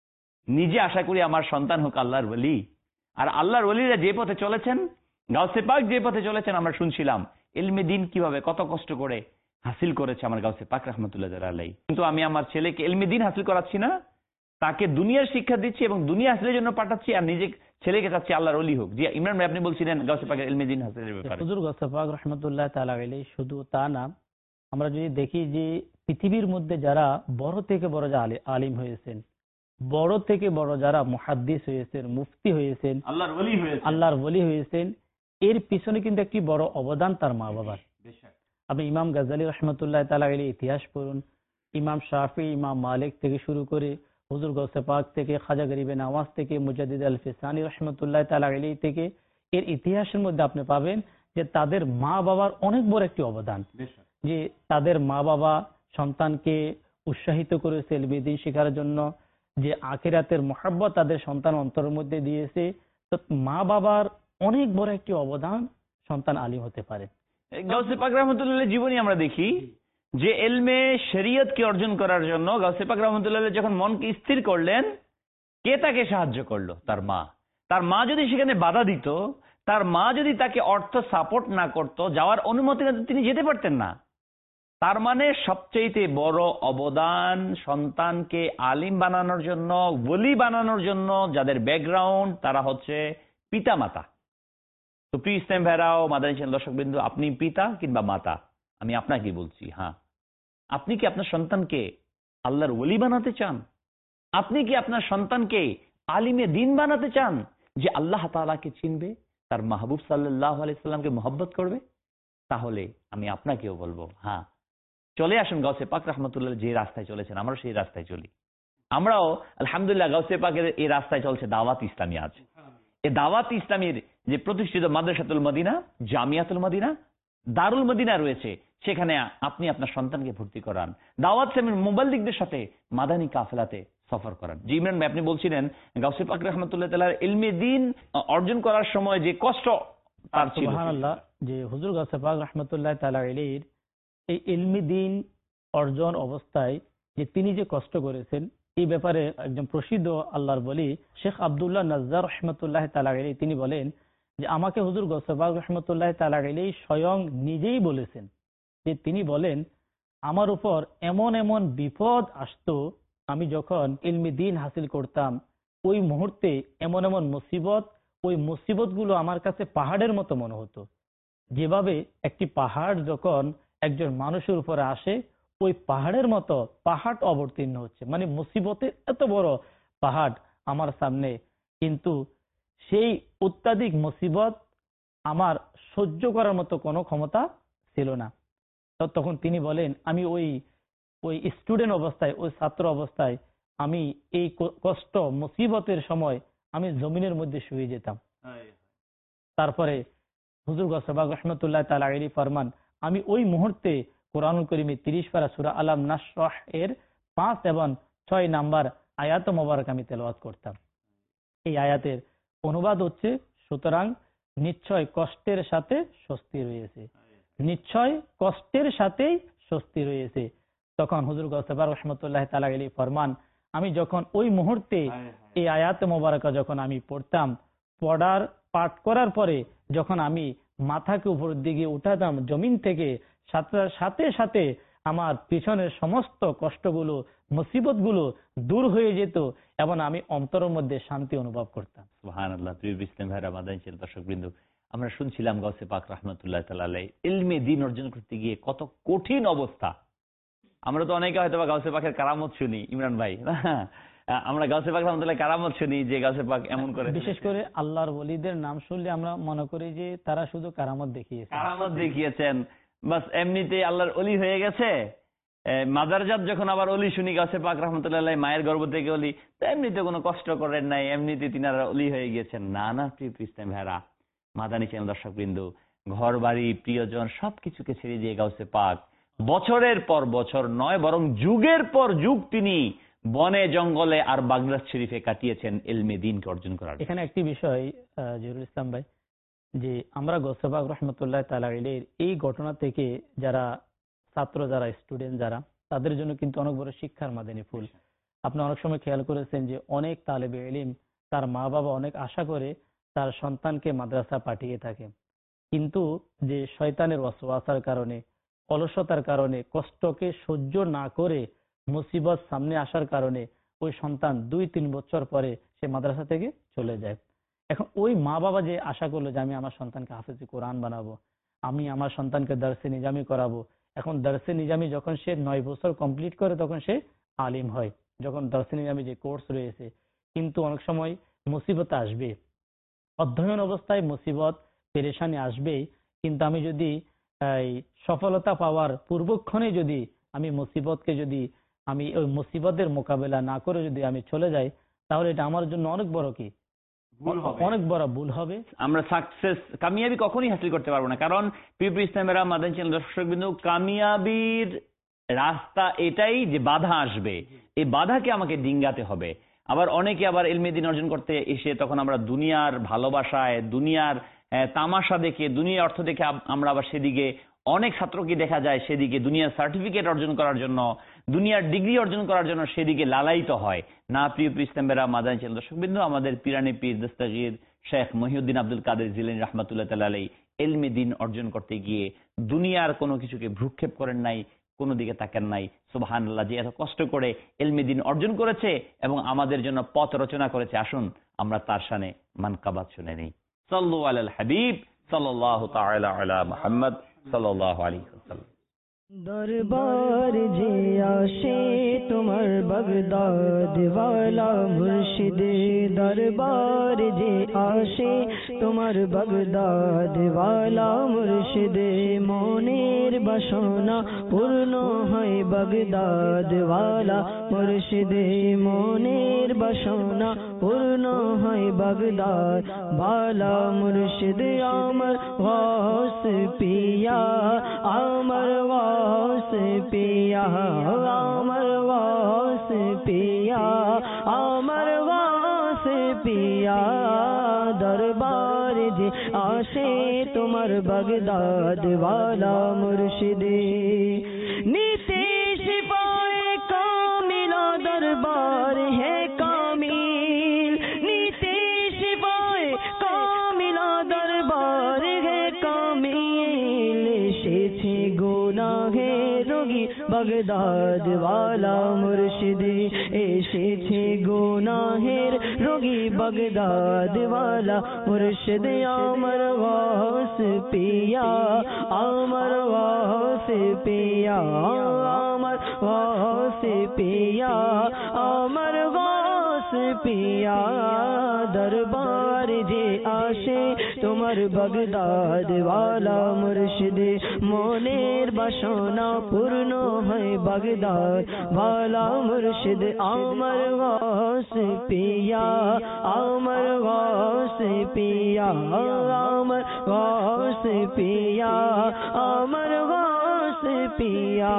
নিজে আশা করি আমার সন্তান হোক আল্লাহর ওলি, আর আল্লাহর ওলিরা যে পথে চলেছেন, গাউসে পাক যে পথে চলেছেন, আমরা শুনছিলাম ইলমে দিন কিভাবে কত কষ্ট করে হাসিল করেছে আমার গাউসে পাক রহমতুল্লাহ আলাইহি। কিন্তু আমি আমার ছেলেকে ইলমে দিন হাসিল করাচ্ছি না, তাকে দুনিয়ার শিক্ষা দিচ্ছি এবং দুনিয়া হাসিলের জন্য পাঠাচ্ছি, আর নিজে ছেলেকে চাচ্ছি আল্লাহর ওলি হোক। জি ইমরান ভাই, আপনি বলছিলেন গাউসে পাকের ইলমে দিন হাসিলের ব্যাপারে। হুজুর গাউসে পাক রহমতুল্লাহ তাআলা আলাইহি শুধু তা না, আমরা যদি দেখি যে পৃথিবীর মধ্যে যারা বড় থেকে বড় যা আলিম হয়েছেন, বড় থেকে বড় যারা মুহাদ্দিস হয়েছেন, মুফতি হয়েছেন, আল্লাহর ওলি হয়েছেন, আল্লাহর ওলি হয়েছেন, এর পিছনে কিন্তু একটি বড় অবদান তার মা বাবার। আপনি ইমাম গাজ্জালী রহমতুল্লাহ তাআলা আলাইহি ইতিহাস পড়ুন, ইমাম শাফি, ইমাম মালিক থেকে শুরু করে হুজুর গাউসে পাক থেকে, খাজা গরিবে নওয়াজ থেকে, মুজাদ্দিদ আল ফিসানি রহমতুল্লাহ তাআলা আলাইহি থেকে, এর ইতিহাসের মধ্যে আপনি পাবেন যে তাদের মা বাবার অনেক বড় একটি অবদান, যে তাদের মা বাবা সন্তানকে উৎসাহিত করেছে ইলমে দিন শেখার জন্য, যে আখিরাতের মহব্বত তাদের সন্তান অন্তরের মধ্যে দিয়েছে। তো মা বাবার অনেক বড় একটি অবদান সন্তান আলিম হতে পারে। গাউসে পাক রহমতুল্লাহ জীবনী আমরা দেখি যে ইলমে শরীয়তকে অর্জন করার জন্য গাউসে পাক রহমতুল্লাহ যখন মনকে স্থির করলেন, কে তাকে সাহায্য করলো? তার মা। তার মা যদি সেখানে বাধা দিত, তার মা যদি তাকে অর্থ সাপোর্ট না করত, যাওয়ার অনুমতি না দিত, তিনি যেতে পারতেন না। তার মানে সবচেয়ে বড় অবদান সন্তানকে আলিম বানানোর জন্য, ওলি বানানোর জন্য যাদের ব্যাকগ্রাউন্ড, তারা হচ্ছে পিতা মাতা। তো প্রিয় ইসলাম ভাইরাও, মাদানী চ্যানেল দর্শকবৃন্দ, আপনি পিতা কিংবা মাতা, আমি আপনাকে বলছি, হ্যাঁ, আপনি কি আপনার সন্তানকে আল্লাহর ওলি বানাতে চান? আপনি কি আপনার সন্তানকে আলিমে দিন বানাতে চান, যে আল্লাহ তাআলাকে চিনবে, তার মাহবুব সাল্লাল্লাহু আলাইহি সাল্লামকে মহব্বত করবে? তাহলে আমি আপনাকেও বলবো, হ্যাঁ, চলে আসুন গাউসে পাক রহমতুল্লাহ যে রাস্তায় চলেছেন, আমরাও সেই রাস্তায় চলি। আমরাও আলহামদুলিল্লাহ গাউসে পাকের এই রাস্তায় চলছে দাওয়াত ইসলামী। আজ এই দাওয়াত ইসলামীর যে প্রতিষ্ঠিত মাদ্রাসাতুল মদিনা, জামিয়াতুল মদিনা, দারুল মদিনা রয়েছে, সেখানে আপনি আপনার সন্তানকে ভর্তি করান, দাওয়াত ইসলামীর মুবাল্লিগদের সাথে মাদানী কাফেলাতে সফর করান। জি ইমরান ভাই, আপনি বলছিলেন গাউসে পাক রহমতুল্লাহ তাআলার ইলমে দিন অর্জন করার সময় যে কষ্ট তার ছিল। সুবহানাল্লাহ, যে হুজুর গাউসে পাক রহমতুল্লাহ তাআলা আলাইহির এই ইলমি দিন অর্জন অবস্থায় যে তিনি যে কষ্ট করেছেন, এই ব্যাপারে একজন প্রসিদ্ধ আল্লাহর বলি শেখ আব্দুল্লাহ নাজ্জার রহমতুল্লাহ তাআলা আলাইহি তিনি বলেন যে আমাকে হুজুর গাউসে পাক রহমতুল্লাহ তাআলা আলাইহি স্বয়ং নিজেই বলেছেন, যে তিনি বলেন আমার উপর এমন এমন বিপদ আসতো, আমি যখন ইলমি দিন হাসিল করতাম, ওই মুহূর্তে এমন এমন মুসিবত, ওই মুসিবতগুলো আমার কাছে পাহাড়ের মতো মনে হতো। যেভাবে একটি পাহাড় যখন একজন মানুষের উপরে আসে, ওই পাহাড়ের মতো পাহাড় অবতীর্ণ হচ্ছে, মানে মুসিবতের এত বড় পাহাড় আমার সামনে, কিন্তু সেই অত্যাধিক মুসিবত আমার সহ্য করার মতো কোনো ক্ষমতা ছিল না। তো তখন তিনি বলেন আমি ওই ওই স্টুডেন্ট অবস্থায়, ওই ছাত্র অবস্থায় আমি এই কষ্ট মুসিবতের সময় আমি জমিনের মধ্যে শুয়ে যেতাম। তারপরে হুজুর গাউসে পাক রহমতুল্লাহ তাআলা আলাইহি ফরমান, আমি ওই মুহূর্তে কোরআনুল কারীমে তিরিশ পারা সূরা আলাম নাশরাহ এর পাঁচ এবং ছয় নাম্বার আয়াত মোবারক আমি তেলাওয়াত করতাম। এই আয়াতের অনুবাদ হচ্ছে, সুতরাং নিশ্চয় কষ্টের সাথে স্বস্তি রয়েছে, নিশ্চয় কষ্টের সাথেই স্বস্তি রয়েছে। তখন হুজুর গাউসে পাক রহমতুল্লাহ তাআলা আলাইহি ফরমান, আমি যখন ওই মুহূর্তে এই আয়াত মোবারকা যখন আমি পড়তাম, পড়ার পাঠ করার পরে যখন আমি মাথাকে উপরের দিকে উঠাতাম জমিন থেকে, সাথে সাথে আমার পিছনের সমস্ত কষ্টগুলো, মুসিবতগুলো দূর হয়ে যেত এবং আমি অন্তরের মধ্যে শান্তি অনুভব করতাম। সুবহানাল্লাহ। প্রিয় ইসলাম ভাইরা, মাদানী চ্যানেল দর্শকবৃন্দ, আমরা শুনছিলাম গাউসে পাক রহমতুল্লাহ তাআলা আলাইহি ইলমে দ্বীন অর্জন করতে গিয়ে কত কঠিন অবস্থা। আমরা তো অনেকে হয়তো গাউসে পাকের কারামত শুনি ইমরান ভাই, আমরা গাউসে পাক রহমতুল্লাহ কারামত শুনি যে গাউসে পাক এমন করে, বিশেষ করে আল্লাহর ওলিদের নাম শুনলে আমরা মনে করি যে তারা শুধু কারামত দেখিয়েছে, কারামত দেখিয়েছেন, বাস এমনিতে আল্লাহর ওলি হয়ে গেছে। মাদারজাত যখন আবার ওলি শুনি গাউসে পাক রহমতুল্লাহ মায়ের গর্ভ থেকে ওলি, তো এমনিতে কোনো কষ্ট করেন নাই, এমনিতে তিনারা ওলি হয়ে গিয়েছেন। না না প্রিয় ইসলাম ভাইরা, মাদানী চ্যানেল দর্শক বিন্দু, ঘর বাড়ি প্রিয়জন সবকিছুকে ছেড়ে দিয়ে গাউসে পাক বছরের পর বছর নয় বরং যুগের পর যুগ তিনি বনে জঙ্গলে আর বাগদাদ শরীফে কাটিয়েছেন ইলমে দ্বীনকে অর্জন করার। এখানে একটি বিষয় জহিরুল ইসলাম ভাই, যে আমরা গাউসে পাক রহমতুল্লাহ তাআলা আলাইহির এই ঘটনা থেকে যারা ছাত্র, যারা স্টুডেন্ট, যারা তাদের জন্য কিন্তু অনেক বড় শিক্ষার মাদানী ফুল। আপনি অনেক সময় খেয়াল করেছেন যে অনেক তালেবে ইলম তার মা বাবা অনেক আশা করে তার সন্তানকে মাদ্রাসা পাঠিয়ে থাকে, কিন্তু যে শয়তানের ওয়াসওয়াসার কারণে, অলসতার কারণে, কষ্টকে সহ্য না করে মুসিবত সামনে আসার কারণে ওই সন্তান দুই তিন বছর পরে সে মাদ্রাসা থেকে চলে যায়। এখন ওই মা বাবা যে আশা করলো যে আমি আমার সন্তানকে হাফেজে কোরআন বানাবো, আমি আমার সন্তানকে দারসে নিজামি করাবো, এখন দারসে নিজামি যখন সে নয় বছর কমপ্লিট করে তখন সে আলিম হয়, যখন দারসে নিজামি যে কোর্স রয়েছে। কিন্তু অনেক সময় মুসিবত আসবে, অধ্যয়ন অবস্থায় মুসিবত পেরেশানি আসবেই, কিন্তু আমি যদি এই সফলতা পাওয়ার পূর্বক্ষণে যদি আমি মুসিবতকে যদি আমি ওই মুসিবতের মোকাবেলা না করে যদি আমি চলে যাই, তাহলে এটা আমার জন্য অনেক বড় কি অনেক বড় ভুল হবে। আমরা সাকসেস কামিয়াবি কখনোই হাসিল করতে পারবো না। কারণ পিপি ইসলামেরা মাদানী চ্যানেল দর্শক বিন্দু, কামিয়াবির রাস্তা এটাই যে বাধা আসবে, এই বাধাকে আমাকে ডিঙ্গাতে হবে। আবার অনেকে আবার ইলমে দ্বীন অর্জন করতে এসে তখন আমরা দুনিয়ার ভালোবাসায়, দুনিয়ার তামাশা দেখে, দুনিয়ার অর্থ দেখে আমরা আবার সেদিকে অনেক ছাত্রকে দেখা যায় সেদিকে দুনিয়ার সার্টিফিকেট অর্জন করার জন্য, দুনিয়ার ডিগ্রি অর্জন করার জন্য সেদিকে লালায়িত হয় না। প্রিয় ইসলামেরা মাদানী চ্যানেল দর্শক বিন্দু, আমাদের পিরানি পীর দস্তগীর শেখ মহিউদ্দিন আব্দুল কাদের জিলানী রাহমাতুল্লাহ তাআলা আলাইহি ইলমে দ্বীন অর্জন করতে গিয়ে দুনিয়ার কোনো কিছুকে ভ্রুক্ষেপ করেন নাই, কোনো দিকে তাকান নাই। সুবহানাল্লাহ, যে এত কষ্ট করে ইলমে দ্বীন অর্জন করেছে এবং আমাদের জন্য পথ রচনা করেছে, আসুন আমরা তার শানে মানকাবাত শুনে নিই। সাল্লু আলাল হাবিব সাল্লাল্লাহু তাআলা আলা মুহাম্মদ সাল্লাল্লাহু আলাইহি ওয়াসাল্লাম। দরবার যে আসে তোমার বাগদাদ ওয়ালা মুর্শিদ, দরবার যে আসে তোমার বাগদাদ ওয়ালা মুর্শিদ, মনের বাসনা পূর্ণ হয় বাগদাদ ওয়ালা মুর্শিদ, মনের বাসনা পূর্ণ হয় বাগদাদ ওয়ালা মুর্শিদ। আমার গাউস পিয়া, আমার গাউস পিয়া, আমার গাউস পিয়া, আমার গাউস পিয়া, দরবার যে আসে তোমার বাগদাদ ওয়ালা মুর্শিদ, নিতে শিফায়ে কামিল দরবার হে কামিল, নিতে শিফায়ে কামিল দরবার হে কামিল, এসেছে গুনাহের রোগী বাগদাদ ওয়ালা মুর্শিদ, এসেছে গুনাহের রোগী বাগদাদ ওয়ালা মুর্শিদ। আমার গাউস পিয়া, আমার গাউস পিয়া, আমার গাউস পিয়া, আমার গাউস পিয়া, দরবার যে আসে তোমার বাগদাদ ওয়ালা মুর্শিদ, মনের বাসনা পূর্ণ হয় বাগদাদ ওয়ালা মুর্শিদ। আমার গাউস পিয়া, আমার গাউস পিয়া, আমার গাউস পিয়া, আমার গাউস পিয়া,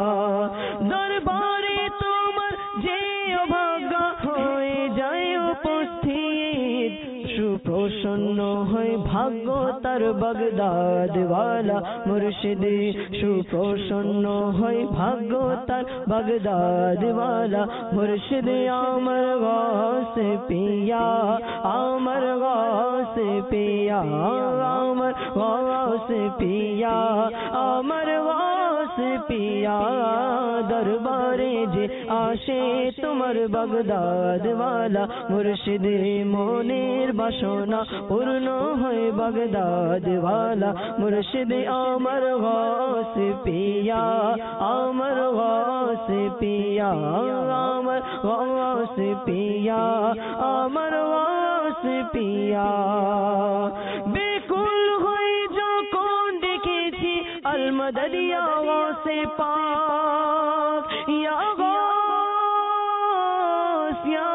দরবারে তোমার যে অভাগা হয়ে যায় উপস্থিত, সুপ্রসন্ন হয় ভাগ্য তার বাগদাদ ওয়ালা মুর্শিদ, সুপ্রসন্ন হয় ভাগ্য তার বাগদাদ ওয়ালা মুর্শিদ। আমার গাউস পিয়া, আমার গাউস পিয়া, আমার গাউস পিয়া, আমার গাউস পিয়া দরবারে যে আসে তোমার বাগদাদ ওয়ালা মুর্শিদ মনের বাসনা পূর্ণ হয় বাগদাদ ওয়ালা মুর্শিদ আমার গাস পিয়া আমার গাস পিয়া আমার গাস পিয়া আমার গাস পিয়া বেকুল হই যখন দেখেছি আল মদদ ইয়া গাসে পাক ইয়া গাস ইয়া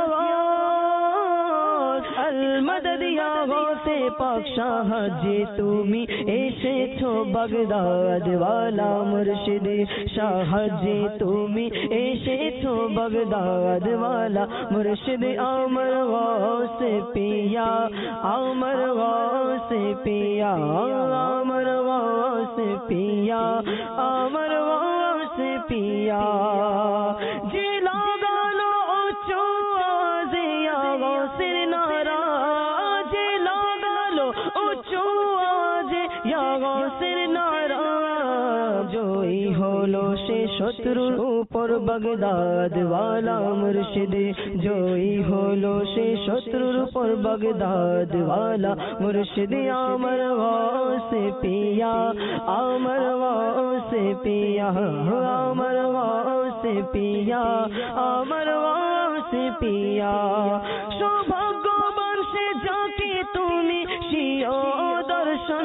গাস আল মদদ ইয়া গাসে পাক সাহায্যে তুমি এসেছো বাগদাদ ওয়ালা মুর্শিদ সাহায্যে তুমি এসেছো বাগদাদ ওয়ালা মুর্শিদ আমার গাসে পিয়া আমার গাসে পিয়া আমার গাসে পিয়া আমার গাসে পিয়া যে লাগালো উচ্চ আওয়াজে ইয়া গাসের নারা যে লাগালো উচ্চ আওয়াজে ইয়া গাসের নারা জয়ী হলো সে শত্রুর উপর বাগদাদ ওয়ালা মুর্শিদ জয়ী হলো সে শত্রুর উপর বাগদাদ ওয়ালা মুর্শিদ আমার গাসে পিয়া আমার গাসে পিয়া আমার গাসে পিয়া আমার গাসে পিয়া সৌভাগ্যবান সে যাকে তুমি শিও দর্শন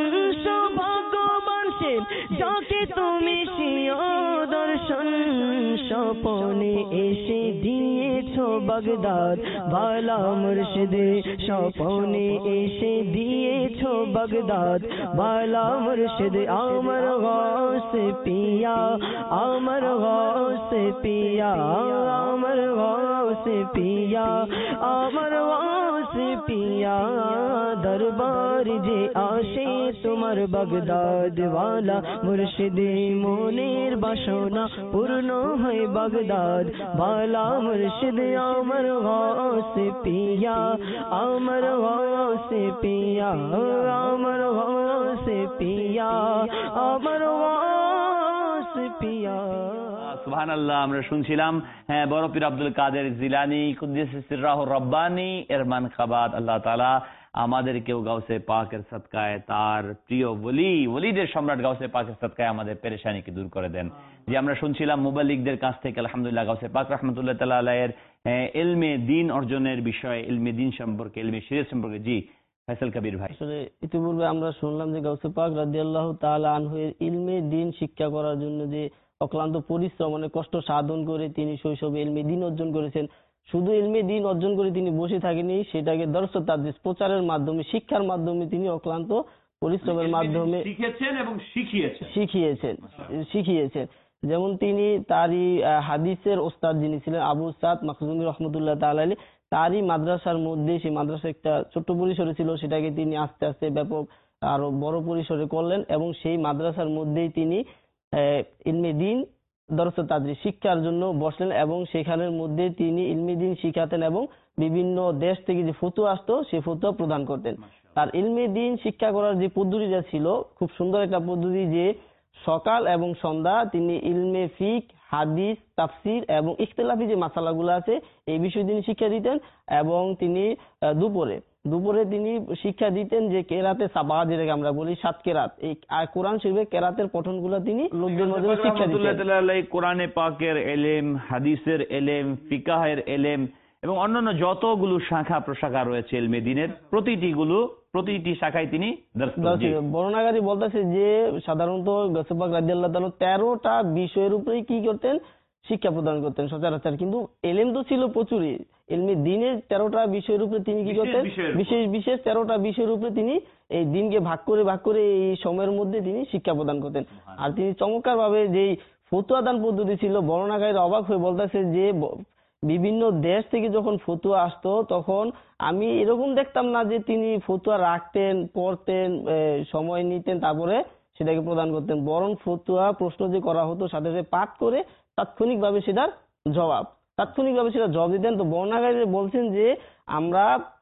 সৌভাগ্যবান সে যাকে তুমি শিও দর্শন স্বপনে এসে দিয়েছো বাগদাদ ওয়ালা মুর্শিদ স্বপনে এসে দিয়েছো বাগদাদ ওয়ালা মুর্শিদ আমার গাসে পিয়া আমার গাসে পিয়া আমার গাসে পিয়া আমার গাসে পিয়া দরবার যে আসে তোমার বাগদাদ ওয়ালা মুর্শিদ মনের বাসনা পূর্ণ হয় বাগদাদ ওয়ালা মুর্শিদ আমার গাসে পিয়া আমার গাসে পিয়া আমার গাসে পিয়া আমার গাসে পিয়া। সুবহানাল্লাহ। আমরা শুনছিলাম হ্যাঁ বড় পীর আব্দুল কাদের জিলানী কুদ্দুস সিররাহু রব্বানী এর মানকাবাত। আল্লাহ তাআলা আমাদেরকেও গাউসে পাকের সদকায় তার প্রিয় ওলি ওলিদের সম্রাট গাউসে পাকের সদকায় আমাদের পেরেশানিকে দূর করে দেন। যে আমরা শুনছিলাম মুবাল্লিগদের কাছ থেকে আলহামদুলিল্লাহ গাউসে পাক রাহমাতুল্লাহ তাআলা আলাইহির ইলমে দ্বীন অর্জনের বিষয়ে ইলমে দ্বীন সম্পর্কে ইলমে শরীয়ত সম্পর্কে। জি ফয়সাল কবির ভাই। আসলে ইতিপূর্বে আমরা শুনলাম যে গাউসে পাক রাদিয়াল্লাহু তাআলা আনহু এর ইলমে দ্বীন শিক্ষা করার জন্য যে অক্লান্ত পরিশ্রম মানে কষ্ট সাধন করে তিনি শৈশবে ইলমে দ্বীন অর্জন করেছেন। শুধু ইলমে দ্বীন অর্জন করে তিনি বসে থাকেনি, সেটাকে দর্স তাদরিস প্রচারের মাধ্যমে শিক্ষার মাধ্যমে তিনি অক্লান্ত পরিশ্রমের মাধ্যমে শিখেছেন এবং শিখিয়েছেন শিখিয়েছেন শিখিয়েছেন যেমন তিনি তারই হাদিসের ওস্তাদ যিনি ছিলেন আবু সাদ মাখজুমি রহমতুল্লাহ তাআলা আলাইহি, তারই মাদ্রাসার মধ্যে সেই মাদ্রাসা একটা ছোট্ট পরিসরে ছিল, সেটাকে তিনি আস্তে আস্তে ব্যাপক আরো বড় পরিসরে করলেন এবং সেই মাদ্রাসার মধ্যেই তিনি ইলমে দ্বীন দরস তাদরিস শিক্ষার জন্য বসলেন এবং সেখানের মধ্যে তিনি ইলমে দ্বীন শিখাতেন এবং বিভিন্ন দেশ থেকে যে ফতোয়া আসতো সেই ফতোয়া প্রদান করতেন। তার ইলমে দ্বীন শিক্ষা করার যে পদ্ধতিটা ছিল খুব সুন্দর একটা পদ্ধতি, যে সকাল এবং সন্ধ্যা তিনি ইলমে ফিক হাদিস তাফসির এবং ইখতিলাফি যে মাসালাগুলো আছে এই বিষয়ে তিনি শিক্ষা দিতেন এবং তিনি দুপুরে দুপুরে তিনি শিক্ষা দিতেন যে কেরাতে সাবা যেটাকে আমরা বলি সাত কেরাত, এই কোরআন শরীফের কেরাতের পঠনগুলো তিনি লোকদের মধ্যে শিক্ষা দিতেন। কোরআনে পাকের এলেম, হাদিসের এলেম, ফিকাহের এলেম এবং অন্যান্য যতগুলো শাখা প্রশাখা রয়েছে ইলমে দ্বীনের প্রতিটি গুলো প্রতিটি শাখায় তিনি বর্ণনাকারী বলতেছে যে সাধারণত গাউসে পাক রাদিয়াল্লাহু তাআলা তেরোটা বিষয়ের উপরে কি করতেন শিক্ষা প্রদান করতেন সচরাচর, কিন্তু এলেম তো ছিল প্রচুরই। ইলমে দ্বীনের তেরোটা বিষয়ের উপরে তিনি কি করতেন বিশেষ বিশেষ তেরোটা বিষয়ের উপরে তিনি এই দিনকে ভাগ করে ভাগ করে এই সময়ের মধ্যে তিনি শিক্ষা প্রদান করতেন। আর তিনি চমৎকার ভাবে যেই ফতোয়া দান পদ্ধতি ছিল, বর্ণনাকারীরা অবাক হয়ে বলতেছে যে বিভিন্ন দেশ থেকে যখন ফতুয়া আসতো তখন আমি এরকম দেখতাম না যে তিনি ফতুয়া রাখতেন, পড়তেন, সময় নিতেন, তারপরে সেটাকে প্রদান করতেন, বরং ফতুয়া প্রশ্ন যে করা হতো সাথে সাথে পাঠ করে তাৎক্ষণিক ভাবে সেটার জবাব তাৎক্ষণিক ভাবে সেটা জবাব দিতেন। তো বর্ণনাকারীরা বলছেন যে আমরা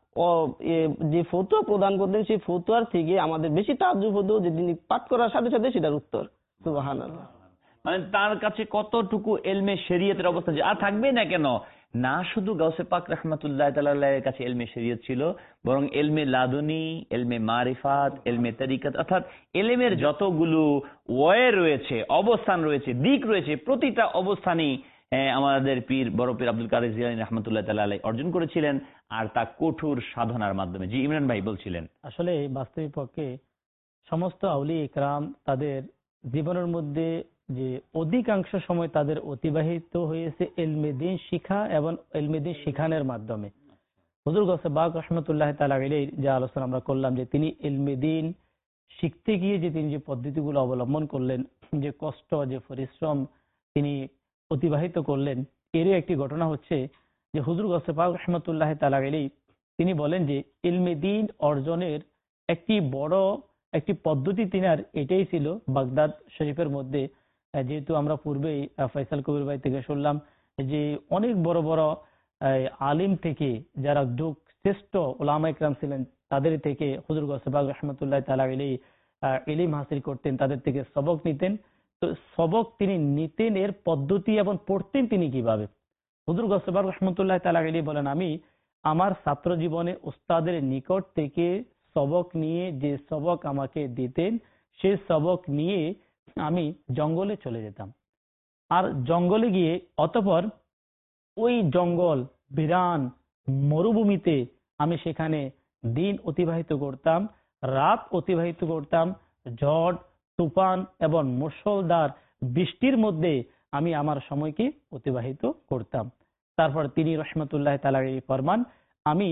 যে ফতুয়া প্রদান করতেন সেই ফতুয়ার থেকে আমাদের বেশি তাজ্জুব হতো যে তিনি পাঠ করার সাথে সাথে সেটার উত্তর। সুবহানাল্লাহ। মানে তার কাছে কতটুকু এলমে শরীয়তের অবস্থা, আর থাকবে না কেন, না শুধু গাউসে পাক রাহমাতুল্লাহ তাআলা এর কাছে এলমে শরীয়ত ছিল, বরং এলমে লাদুনি, এলমে মারিফাত, এলমে তরিকাত, অর্থাৎ এলেমের যতগুলো ওয়ে রয়েছে, অবস্থান রয়েছে, দিক রয়েছে, প্রতিটা অবস্থানই আমাদের পীর বড় পীর আব্দুল কাদের জিলানী রাহমাতুল্লাহ তাআলা আলাইহি অর্জন করেছিলেন, আর তা কঠোর সাধনার মাধ্যমে। জি ইমরান ভাই বলছিলেন। আসলে বাস্তবিক পক্ষে সমস্ত আউলিয়া ইকরাম তাদের জীবনের মধ্যে যে অধিকাংশ সময় তাদের অতিবাহিত হয়েছে ইলমে দ্বীন শিখা এবং ইলমে দ্বীন শিখানোর মাধ্যমে। হুজুর গাউসে পাক রাহমাতুল্লাহ তাআলা আলাইহি যে আলোচনা আমরা করলাম, যে তিনি ইলমে দ্বীন শিখতে গিয়ে যে তিনি যে পদ্ধতিগুলো অবলম্বন করলেন, যে কষ্ট, যে পরিশ্রম তিনি অতিবাহিত করলেন, এরই একটি ঘটনা হচ্ছে যে হুজুর গাউসে পাক রাহমাতুল্লাহ তাআলা আলাইহি তিনি বলেন যে ইলমে দ্বীন অর্জনের একটি বড় একটি পদ্ধতি তিনার এটাই ছিল। বাগদাদ শরীফের মধ্যে, যেহেতু আমরা পূর্বেই ফয়সাল কবির ভাই থেকে শুনলাম যে অনেক বড় বড় আলিম থেকে, যারা যুগ শ্রেষ্ঠ উলামা ইকরাম ছিলেন, তাদের থেকে হুজুর গাউসে পাক রাহমাতুল্লাহ তাআলা আলাইহি ইলম হাসিল করতেন, তাদের থেকে সবক নিতেন। তো সবক তিনি নিতেন, এর পদ্ধতি এবং পড়তেন তিনি কিভাবে। হুজুর গাউসে পাক রাহমাতুল্লাহ তাআলা আলাইহি বলেন, আমি আমার ছাত্র জীবনে উস্তাদের নিকট থেকে সবক নিয়ে, যে সবক আমাকে দিতেন সেই সবক নিয়ে আমি জঙ্গলে চলে যেতাম, আর জঙ্গলে গিয়ে অতঃপর ওই জঙ্গল বিরান মরুভূমিতে আমি সেখানে দিন অতিবাহিত করতাম, রাত অতিবাহিত করতাম, ঝড় তুফান এবং মুষলধার বৃষ্টির মধ্যে আমি আমার সময়কে অতিবাহিত করতাম। তারপর তিনি রহমতুল্লাহ তাআলা ফরমান, আমি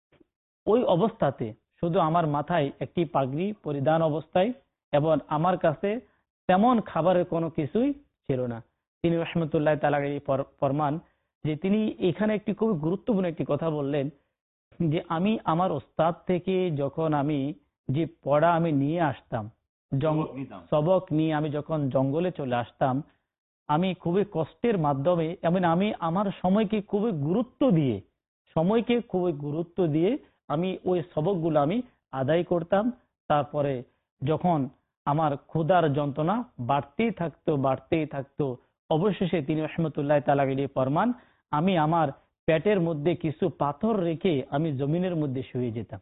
ওই অবস্থাতে শুধু আমার মাথায় একটি পাগড়ি পরিধান অবস্থায়, এবং আমার কাছে তেমন খাবারের কোনো কিছুই ছিল না। তিনি রহমতুল্লাহ তাআলা ফরমান যে তিনি এখানে একটি খুব গুরুত্বপূর্ণ একটি কথা বললেন, যে আমি আমার ওস্তাদ থেকে যখন আমি যে পড়া আমি নিয়ে আসতাম, সবক নিয়ে আমি যখন জঙ্গলে চলে আসতাম, আমি খুবই কষ্টের মাধ্যমে, এমন আমি আমার সময়কে খুবই গুরুত্ব দিয়ে সময়কে খুবই গুরুত্ব দিয়ে আমি ওই সবকগুলো আমি আদায় করতাম। তারপরে যখন আমার ক্ষুধার যন্ত্রণা বাড়তেই থাকতো বাড়তেই থাকতো অবশেষে তিনি রহমতুল্লাহ তাআলা আলাইহি ফরমান, আমি আমার পেটের মধ্যে কিছু পাথর রেখে আমি জমিনের মধ্যে শুয়ে যেতাম,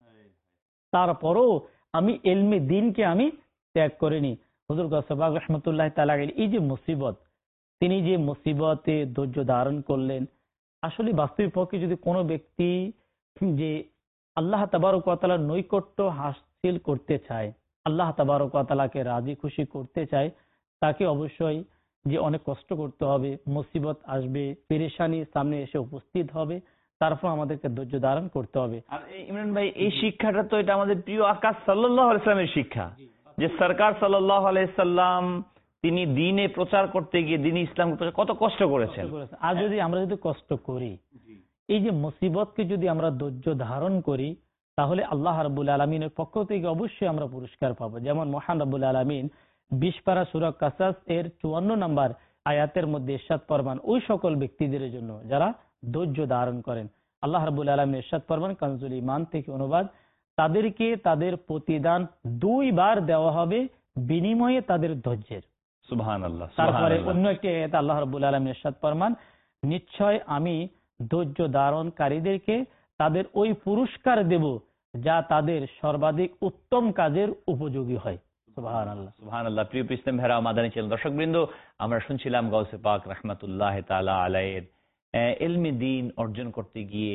তারপরও আমি ইলমে দ্বীনকে আমি ত্যাগ করিনি। হুজুর গাউসে পাক রাহমাতুল্লাহ তাআলা আলাইহি এই যে মুসিবত, তিনি যে মুসিবতে ধৈর্য ধারণ করলেন, আসলে বাস্তবিক পক্ষে যদি কোনো ব্যক্তি যে আল্লাহ তাবারক ওয়া তাআলার নৈকট্য হাসিল করতে চায়, আল্লাহ তাবারক ওয়া তাআলাকে রাজি খুশি করতে চায়, তাকে অবশ্যই যে অনেক কষ্ট করতে হবে, মুসিবত আসবে, পেরেশানি সামনে এসে উপস্থিত হবে, তারপর আমাদেরকে ধৈর্য ধারণ করতে হবে। আর ইমরান ভাই, এই শিক্ষাটা তো এটা আমাদের প্রিয় আকাশ সাল্লাল্লাহু আলাইহি সাল্লামের শিক্ষা, যে সরকার সাল্লাল্লাহু আলাইহি সাল্লাম তিনি দ্বীনে প্রচার করতে গিয়ে, দ্বীনে ইসলাম কত কষ্ট করেছেন। আর যদি আমরা যদি কষ্ট করি, এই যে মুসিবতকে যদি আমরা ধৈর্য ধারণ করি, তাহলে আল্লাহ রাব্বুল আলামিনের পক্ষ থেকে অবশ্যই আমরা পুরস্কার পাবো। যেমন মহান রাব্বুল আলামিন বিশ পারা সূরা কাসাস এর চুয়ান্ন নম্বর আয়াতের মধ্যে ইরশাদ ফরমান, ওই সকল ব্যক্তিদের জন্য যারা ধৈর্য ধারণ করেন। আল্লাহ রাব্বুল আলামিন ইরশাদ ফরমান, কানজুল ঈমান থেকে অনুবাদ, তাদেরকে তাদের প্রতিদান দুইবার দেওয়া হবে বিনিময়ে তাদের ধৈর্যের। সুবহানাল্লাহ। তারপরে অন্য একটি আয়াতে আল্লাহ রাব্বুল আলামিন ইরশাদ ফরমান, নিশ্চয় আমি ধৈর্য ধারণকারীদেরকে তাদের ওই পুরস্কার দেব যা তাদের সর্বাধিক উত্তম কাজের উপযোগী হয়। সুবহানাল্লাহ, সুবহানাল্লাহ। প্রিয় ইসলাম ভাইরা, মাদানী চ্যানেল দর্শকবৃন্দ, আমরা শুনছিলাম গাউসে পাক রাহমাতুল্লাহ তাআলা আলাইহির ইলমে দ্বীন অর্জন করতে গিয়ে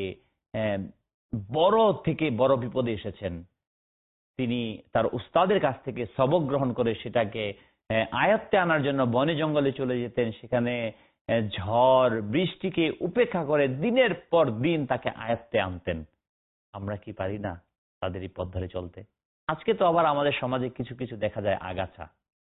বড় থেকে বড় বিপদে এসেছেন। তিনি তার উস্তাদের কাছ থেকে সবক গ্রহণ করে সেটাকে আয়ত্তে আনার জন্য বনে জঙ্গলে চলে যেতেন, সেখানে ঝড় বৃষ্টিকে উপেক্ষা করে দিনের পর দিন তাকে আয়ত্তে আনতেন। আমরা কি পারি না তাদের এই পথ ধরে চলতে? আজকে তো আবার আমাদের সমাজে কিছু কিছু দেখা যায় আগাছা,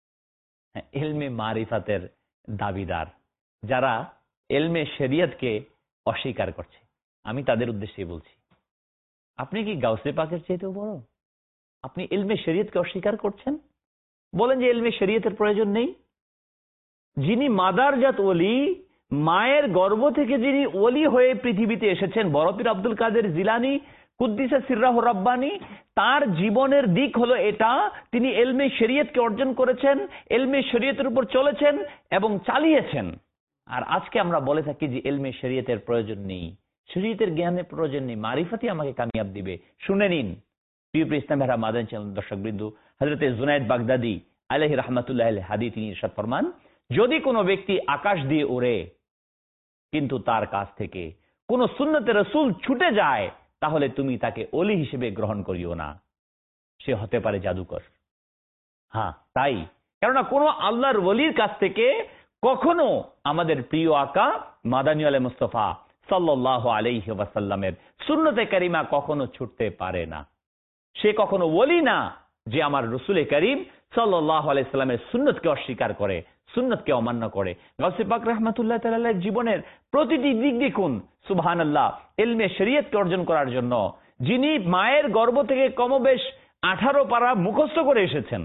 ইলমে মারিফাতের দাবিদার, যারা ইলমে শরিয়তকে অস্বীকার করছে। আমি তাদের উদ্দেশ্যে বলছি, আপনি কি গাউসে পাকের চাইতেও বড়? আপনি ইলমে শরিয়তকে অস্বীকার করছেন, বলেন যে ইলমে শরিয়তের প্রয়োজন নেই। যিনি মাদারজাত ওলি, মায়ের গর্ভ থেকে যিনি ওলি হয়ে পৃথিবীতে এসেছেন, বড় পীর আব্দুল কাদের জিলানী কুদ্দিসা সিররাহু রাব্বানী, তার জীবনের দিক হলো এটা, তিনি এলমে শরীয়তকে অর্জন করেছেন, এলমে শরীয়তের উপর চলেছেন এবং চালিয়েছেন। আর আজকে আমরা বলে থাকি যে এলমে শরীয়তের প্রয়োজন নেই, শরীয়তের জ্ঞানের প্রয়োজন নেই, মারিফাতই আমাকে কামিয়াব দিবে। শুনে নিন প্রিয় প্রিয় ইসলাম ভাইরা, মাদানী চ্যানেল দর্শক বিন্দু, হযরতে জুনায়েদ বাগদাদি আলাইহি রাহমাতুল্লাহ আলাইহি হাদিস তিনি ইরশাদ ফরমান, যদি কোনো ব্যক্তি আকাশ দিয়ে ওড়ে কিন্তু তার কাছ থেকে কোন সুন্নতে রাসূল ছুটে যায়, তাহলে তুমি তাকে ওলি হিসেবে গ্রহণ করিও না, সে হতে পারে জাদুকর। হ্যাঁ তাই, কেননা কোন আল্লাহর ওলির কাছ থেকে কখনো আমাদের প্রিয় আকা মাদানী আলে মুস্তাফা সাল্লাল্লাহু আলাইহি ওয়াসাল্লামের সুন্নতে কারিমা কখনো ছুটতে পারে না। সে কখনো ওলি না যে আমার রসুল করিম সাল্লাল্লাহু আলাইহি সাল্লামের সুন্নতকে অস্বীকার করে, সুন্নতকে অমান্য করে। গাউসে পাক রাহমাতুল্লাহ তাআলা আলাইহির জীবনের প্রতিটি দিক দেখুন, সুবহানাল্লাহ, ইলমে শরীয়তকে অর্জন করার জন্য যিনি মায়ের গর্ভ থেকে কমবেশ আঠারো পারা মুখস্থ করে এসেছেন,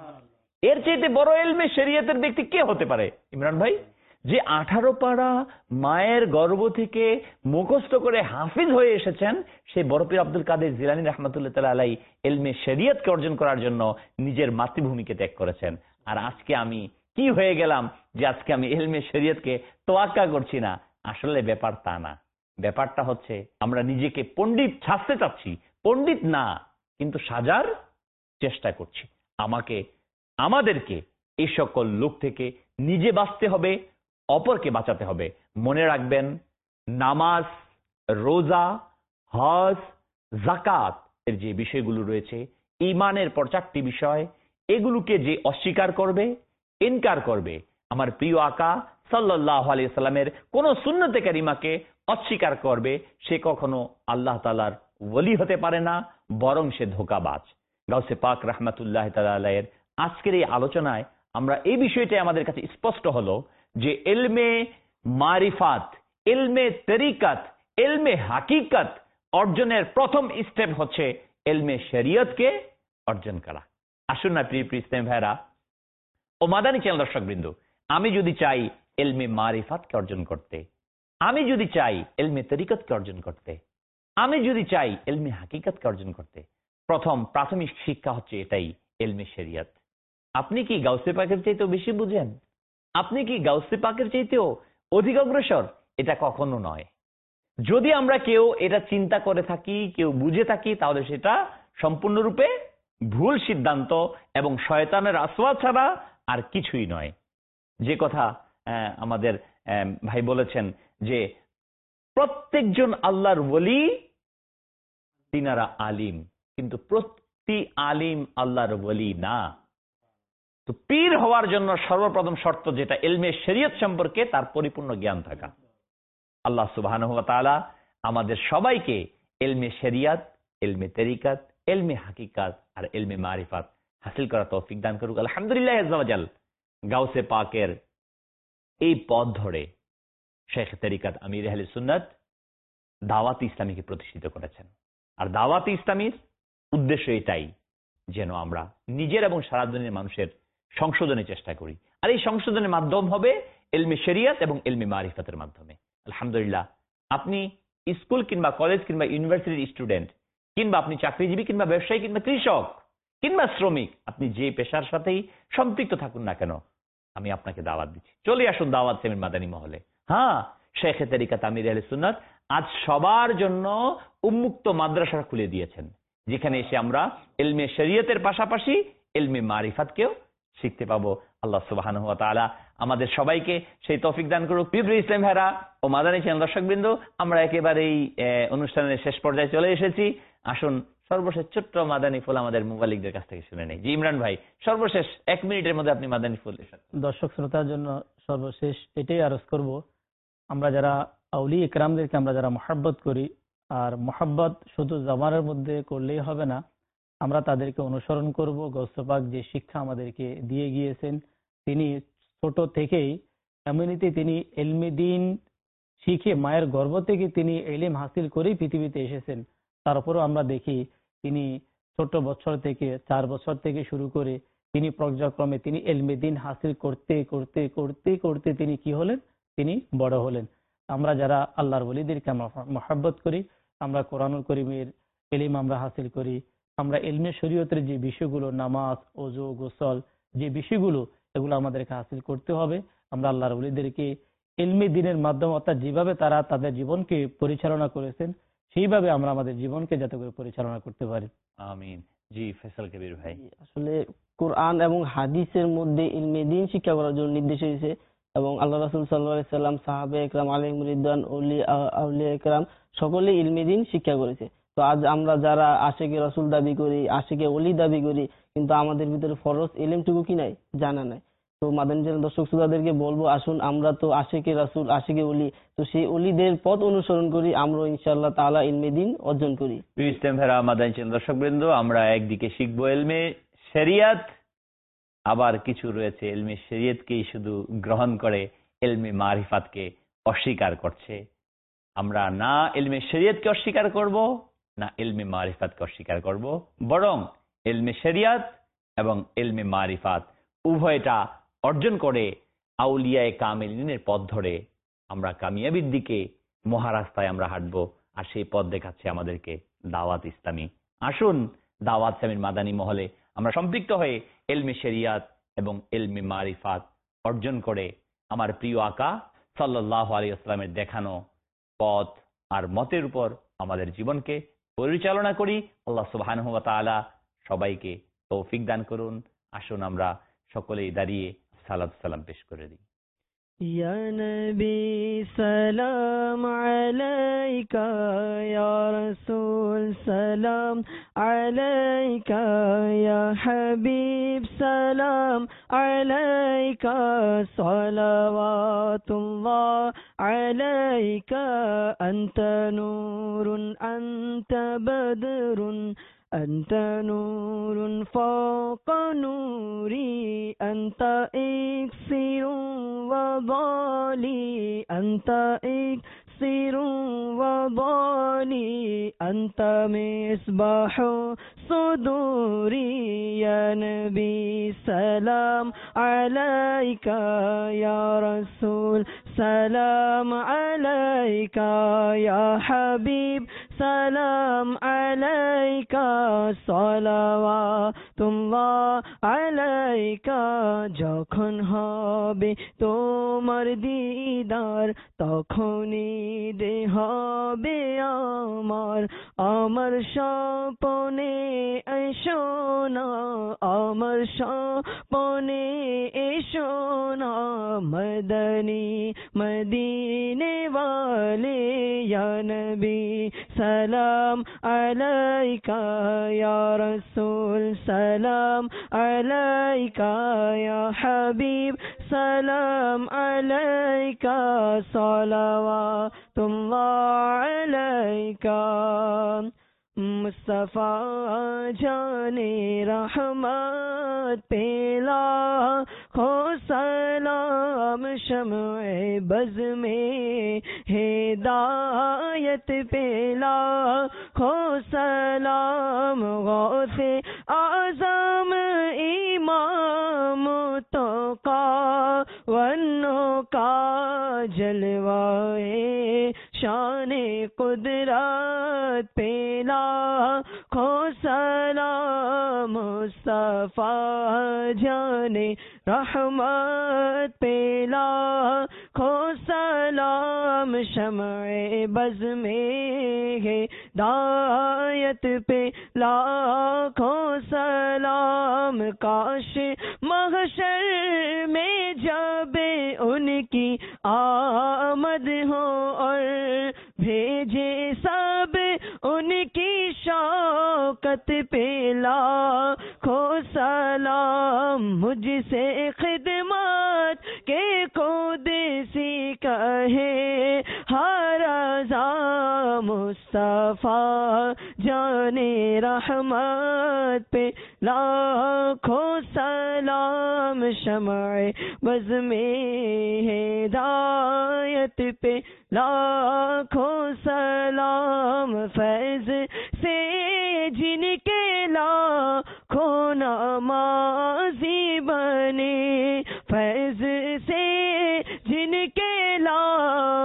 এর চাইতে বড় ইলমে শরীয়তের ব্যক্তি কে হতে পারে ইমরান ভাই? যে আঠারো পারা মায়ের গর্ভ থেকে মুখস্থ করে হাফিজ হয়ে এসেছেন, সেই বড় পীর আব্দুল কাদের জিলানী রাহমাতুল্লাহ তাআলা আলাইহি ইলমে শরীয়তকে অর্জন করার জন্য নিজের মাতৃভূমিকে ত্যাগ করেছেন। আর আজকে আমি কি হয়ে গেলাম যে আজকে আমি ইলমে শরীয়তকে তোয়াক্কা করছি না? আসলে ব্যাপার তা না। ব্যাপারটা হচ্ছে আমরা নিজেকে পণ্ডিত সাজতে চাচ্ছি, পণ্ডিত না, কিন্তু সাজার চেষ্টা করছি। আমাকে আমাদেরকে এই সকল লোক থেকে নিজে বাঁচতে হবে, অপরকে বাঁচাতে হবে। মনে রাখবেন, নামাজ, রোজা, হজ, যাকাত এর যে বিষয়গুলো রয়েছে, ঈমানের পর চারটি বিষয়, এগুলোকে যে অস্বীকার করবে, ইনকার করবে, আমার প্রিয় আকা সাল্লাল্লাহু আলাইহি সাল্লামের কোন সুন্নতে কারিমাকে অস্বীকার করবে, সে কখনো আল্লাহ তাআলার ওলি হতে পারে না, বরং সে ধোঁকাবাজ। গাউসে পাক রাহমাতুল্লাহ তাআলা আলাইহির আজকের এই আলোচনায় আমরা এই বিষয়টাই আমাদের কাছে স্পষ্ট হলো যে ইলমে মারিফাত, ইলমে তরিকাত, ইলমে হাকিকত অর্জনের প্রথম স্টেপ হচ্ছে ইলমে শরীয়তকে অর্জন করা। আসুন না প্রিয় প্রিয় ইসলামী ভাইরা ও মাদানী চ্যানেল দর্শক বৃন্দ, আমি যদি চাই ইলমে মারিফাতকে অর্জন করতে, আমি যদি চাই ইলমে তরিকতকে অর্জন করতে, আমি যদি চাই ইলমে হাকিকতকে অর্জন করতে, প্রথম প্রাথমিক শিক্ষা হচ্ছে এটাই, ইলমে শরীয়ত। আপনি কি গাউসে পাকের চাইতেও বেশি বুঝেন? আপনি কি গাউসে পাকের চাইতেও অধিক অগ্রসর? এটা কখনো নয়। যদি আমরা কেউ এটা চিন্তা করে থাকি, কেউ বুঝে থাকি, তাহলে সেটা সম্পূর্ণরূপে ভুল সিদ্ধান্ত এবং শয়তানের আসওয়াদ ছাড়া আর কিছুই নয়। যে কথা আমাদের ভাই বলেছেন যে প্রত্যেকজন আল্লাহর ওলি তিনারা আলিম, কিন্তু প্রতি আলিম আল্লাহর ওলি না। তো পীর হওয়ার জন্য সর্বপ্রথম শর্ত যেটা, ইলমে শরীয়ত সম্পর্কে তার পরিপূর্ণ জ্ঞান থাকা। আল্লাহ সুবহানাহু ওয়া তাআলা আমাদের সবাইকে ইলমে শরীয়ত, ইলমে তরিকত, ইলমে হাকিকত আর ইলমে মারিফাত হাসিল করার তৌফিক দান করুক। আলহামদুলিল্লাহ আযজা ওয়া জাল। গাউসে পাকের এই পথ ধরে শেখ তরিকত আমির আহলে সুন্নাত দাওয়াত ইসলামীকে প্রতিষ্ঠিত করেছেন। আর দাওয়াত ইসলামীর উদ্দেশ্য এটাই, যেন আমরা নিজের এবং সারা দুনিয়ার মানুষের সংশোধনের চেষ্টা করি। আর এই সংশোধনের মাধ্যম হবে ইলমে শরীয়ত এবং ইলমে মারিফাতের মাধ্যমে। আলহামদুলিল্লাহ, আপনি স্কুল কিংবা কলেজ কিংবা ইউনিভার্সিটির স্টুডেন্ট, কিংবা আপনি চাকরিজীবী কিংবা ব্যবসায়ী কিংবা কৃষক কিংবা শ্রমিক, আপনি যে পেশার সাথেই সম্পৃক্ত থাকুন না কেন, আমি আপনাকে দাওয়াত দিচ্ছি, চলে আসুন দাওয়াত সেমিন মাদানী মহলে। হ্যাঁ, শেখ তরিকত আমির আহলে সুন্নাত আজ সবার জন্য উন্মুক্ত মাদ্রাসা খুলে দিয়েছেন, যেখানে এসে আমরা ইলমে শরীয়তের পাশাপাশি ইলমে মারিফাতকেও শিখতে পাবো। আল্লাহ সুবহানাহু ওয়া তাআলা আমাদের সবাইকে সেই তৌফিক দান করুক। প্রিয় ইসলাম ভাইরা ও মাদানী চ্যানেল দর্শকবৃন্দ, আমরা একেবারেই অনুষ্ঠানের শেষ পর্যায়ে চলে এসেছি। আসুন সর্বশেষ ছোট্ট মাদানী ফুল আমাদের মুবাল্লিকদের কাছ থেকে শুনে নেই। জি ইমরান ভাই, সর্বশেষ এক মিনিটের মধ্যে আপনি মাদানী ফুল। দর্শক শ্রোতার জন্য সর্বশেষ এটাই আরজ করব, আমরা যারা আউলি ইকরামদেরকে আমরা যারা মহব্বত করি, আর মহব্বত শুধু জবানের মধ্যে করলেই হবে না, আমরা তাদেরকে অনুসরণ করব। গাউসে পাক যে শিক্ষা আমাদেরকে দিয়ে গিয়েছেন, তিনি ছোট থেকেই এমনিতে তিনি ইলমে দ্বীন শিখে মায়ের গর্ভ থেকে তিনি ইলম হাসিল করেই পৃথিবীতে এসেছেন। তারপরও আমরা দেখি তিনি ছোট বছর থেকে চার বছর থেকে শুরু করে তিনি পর্যায়ক্রমে তিনি ইলমে দ্বীন হাসিল করতে করতে করতে করতে তিনি কি হলেন, তিনি বড় হলেন। আমরা যারা আল্লাহর ওলিদেরকে আমরা মহব্বত করি, আমরা কোরআনুল কারীমের ইলম আমরা হাসিল করি, আমরা ইলমে শরীয়তের যে বিষয়গুলো, নামাজ, ওযু, গোসল, যে বিষয়গুলো, এগুলো আমাদেরকে হাসিল করতে হবে। আমরা আল্লাহর ওলিদেরকে ইলমে দ্বীনের মাধ্যমে, অর্থাৎ যেভাবে তারা তাদের জীবনকে পরিচালনা করেছেন সেইভাবে আমরা আমাদের জীবনকে যাতে করে পরিচালনা করতে পারি। আমিন। জি ফয়সাল কবির ভাই। আসলে কোরআন এবং হাদিসের মধ্যে ইলমে দ্বীন শিক্ষা করার জন্য নির্দেশ হয়েছে এবং আল্লাহ রাসূল সাল্লাল্লাহু আলাইহি সাল্লাম, সাহাবে একরাম আলাইহিম রিদওয়ান, ওলি আউলিয়া একরাম সকলেই ইলমে দ্বীন শিক্ষা করেছে। তো আজ আমরা যারা আশিকে রাসূল দাবি করি, আশিকে ওলি দাবি করি, কিন্তু আমাদের ভিতরে ফরজ ইলমটুকু কি নাই, জানা নাই। তো মাদানী চ্যানেল দর্শক শ্রোতাদেরকে বলবো, আসুন আমরা তো আশিকে রাসূল, আশিকে ওলি, তো সেই ওলিদের পথ অনুসরণ করি, আমরা ইনশাআল্লাহ তাআলা ইলমে দ্বীন অর্জন করি। ইসলাম ভেরা মাদানী চ্যানেল দর্শকবৃন্দ, আমরা একদিকে শিখবো ইলমে শরিয়াত, আবার কিছু রয়েছে ইলমে শরিয়তকেই শুধু গ্রহণ করে ইলমে মারিফাতকে অস্বীকার করছে। আমরা না ইলমে শরিয়তকে অস্বীকার করব, না ইলমে মারিফাতকে অস্বীকার করব, বরং ইলমে শরিয়ত এবং ইলমে মারিফাত উভয়টা অর্জন করে আউলিয়ায়ে কামিলিনের পথ ধরে আমরা কামিয়াবির দিকে মহারাস্তায় আমরা হাঁটবো। আর সেই পথ দেখাচ্ছে আমাদেরকে দাওয়াত ইসলামী। আসুন দাওয়াত ইসলামীর মাদানী মহলে আমরা সম্পৃক্ত হয়ে ইলমে শরিয়ত এবং ইলমে মারিফাত অর্জন করে আমার প্রিয় আকা সাল্লাল্লাহু আলাইহি ওয়াসাল্লামের দেখানো পথ আর মতের উপর আমাদের জীবনকে পরিচালনা করি। আল্লাহ সুবহানাহু ওয়া তাআলা সবাইকে তৌফিক দান করুন। আসুন আমরা সকলেই দাঁড়িয়ে সালাত সালাম পেশ করে দিই। ইয়া নবী সালাম আলাইকা, ইয়া রাসূল সালাম আলাইকা, ইয়া হাবিব সালাম আলাইকা, সালাওয়াতুল্লাহ আলাইকা, আনতা নূরুন আনতা বদরুন, أنت نور فوق نوري، أنت إكسير وضالي، أنت إكسير وضالي، أنت مصباح صدوري، يا نبي سلام عليك، يا رسول سلام عليك، يا حبيب سلام عليك، সালাওয়াতুল্লাহ আলাইকা। যখন হবে তোমার দিদার, তখনই দে হবে আমার, আমার স্বপনে এসো না, আমার স্বপনে এসো না, মদনী মদিনে वाले, या नबी सलाम अलैका, या रसूल सलाम अलैका, या हबीब सलाम अलैका, सलावातुल्लाह अलैका। मुस्तफा जाने रहमत पेला खो सलाम, शम्ए बज़ में हिदायत पेला खो सलाम, गौसे आज़म इमाम तोका वन्नो का जलवाए शाने कुदरत पेला खो सलाम, मुस्तफा जाने रहमत पेला खो सलाम, शम्ए बज़ में हिदायत पे लाखों सलाम, काश महशर में जब उनकी आमद हो और भेजे सब उनकी शौकत पे लाखों सलाम, मुझसे खिदमत के कुदसी कहे हर अज़ा, मुस्तफा जाने रहमत पे लाखों सलाम, शम्ए बज़ में हिदायत पे लाखों सलाम, फैज़ से जिनके लाखों नमाज़ी बने, फैज़ से जिनके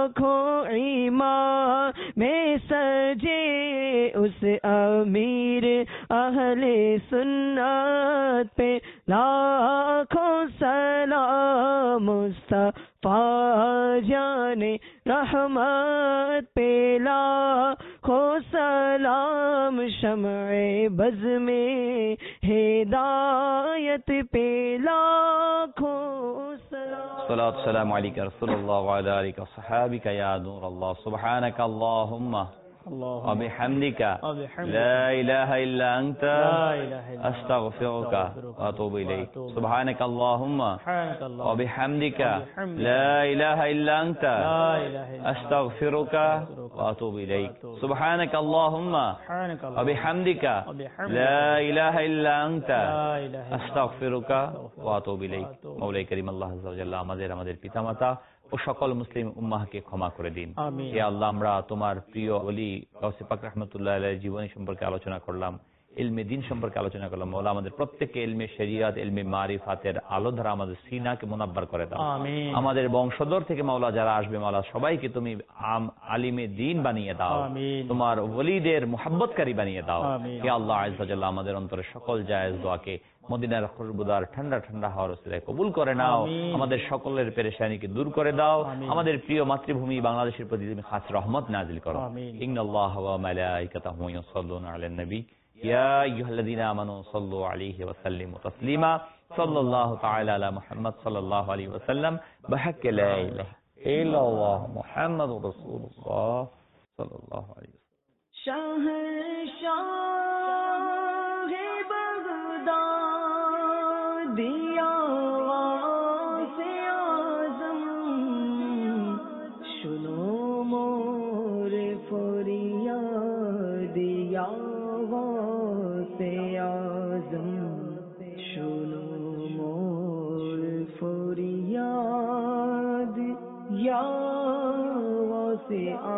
लाखों ईमान में सजे, उस अमीर अहले सुन्नत पे लाखों सलाम, मुस्तफा जाने रहमत पे लाखों सलाम, शम्ए बज़ में हिदायत पे लाखों सलाम। सलात सलाम अलैका रसूलुल्लाह व अला आलिका व सहाबिका या नूर अल्लाह, सुब्हानक अल्लाहुम्मा व बिहम्दिका ला इलाहा इल्ला अंता अस्तगफिरुका व अतूबु इलैक। सुब्हानक अल्लाहुम्मा व बिहम्दिका ला इलाहा इल्ला अंता अस्तगफिरुका व अतूबु इलैक। सुब्हानक अल्लाहुम्मा व बिहम्दिका ला इलाहा इल्ला अंता अस्तगफिरुका व अतूबु इलैक। मौला करीम আল্লাহ আযজা ওয়া জাল্লা আমাদের আমাদের পিতামাতা ও সকল মুসলিম উম্মাহকে ক্ষমা করে দিন। হে আল্লাহ, আমরা তোমার প্রিয় ওলি গাউসে পাক রাহমাতুল্লাহ আলাইহির জীবনী সম্পর্কে আলোচনা করলাম, ইলমে দ্বীন সম্পর্কে আলোচনা করলাম। মওলা আমাদের প্রত্যেককে ইলমে শরিয়াত, ইলমে মারিফাতের আলো ধারা আমাদের সিনাকে মুনাব্বার করে দাও। আমাদের বংশধর থেকে মাওলা যারা আসবে মাওলা সবাইকে তুমি আম আলিমে দ্বীন বানিয়ে দাও, তোমার ওলিদের মুহাব্বতকারী বানিয়ে দাও। হে আল্লাহ আযজা ওয়া জাল্লা আমাদের অন্তরের সকল জায়েজ দোয়াকে মদিনার খুশবুদার ঠান্ডা ঠান্ডা হাওয়ার ওসিলায় কবুল করে নাও। আমাদের সকলের পেরেশানিকে দূর করে দাও। আমাদের প্রিয় মাতৃভূমি বাংলাদেশের প্রতি তুমি খাস রহমত নাজিল করো। ইন্নাল্লাহা ওয়া মালাইকাতাহু ইউসাল্লুনা আলান নবী ইয়া আইয়ুহাল্লাযীনা আমানু সাল্লু আলাইহি ওয়া সাল্লিমু তাসলিমা। সাল্লাল্লাহু তাআলা আলা মুহাম্মদ সাল্লাল্লাহু আলাইহি ওয়া সাল্লাম বিহাক্কি লা ইলাহা ইল্লাল্লাহ মুহাম্মাদুর রাসূলুল্লাহ সাল্লাল্লাহু আলাইহি ওয়া সাল্লাম। শাহনশাহ বাগদাদ दिया से आजम, सुनो मोर फरियाद या से आजम, सुनो मोर फरियाद या से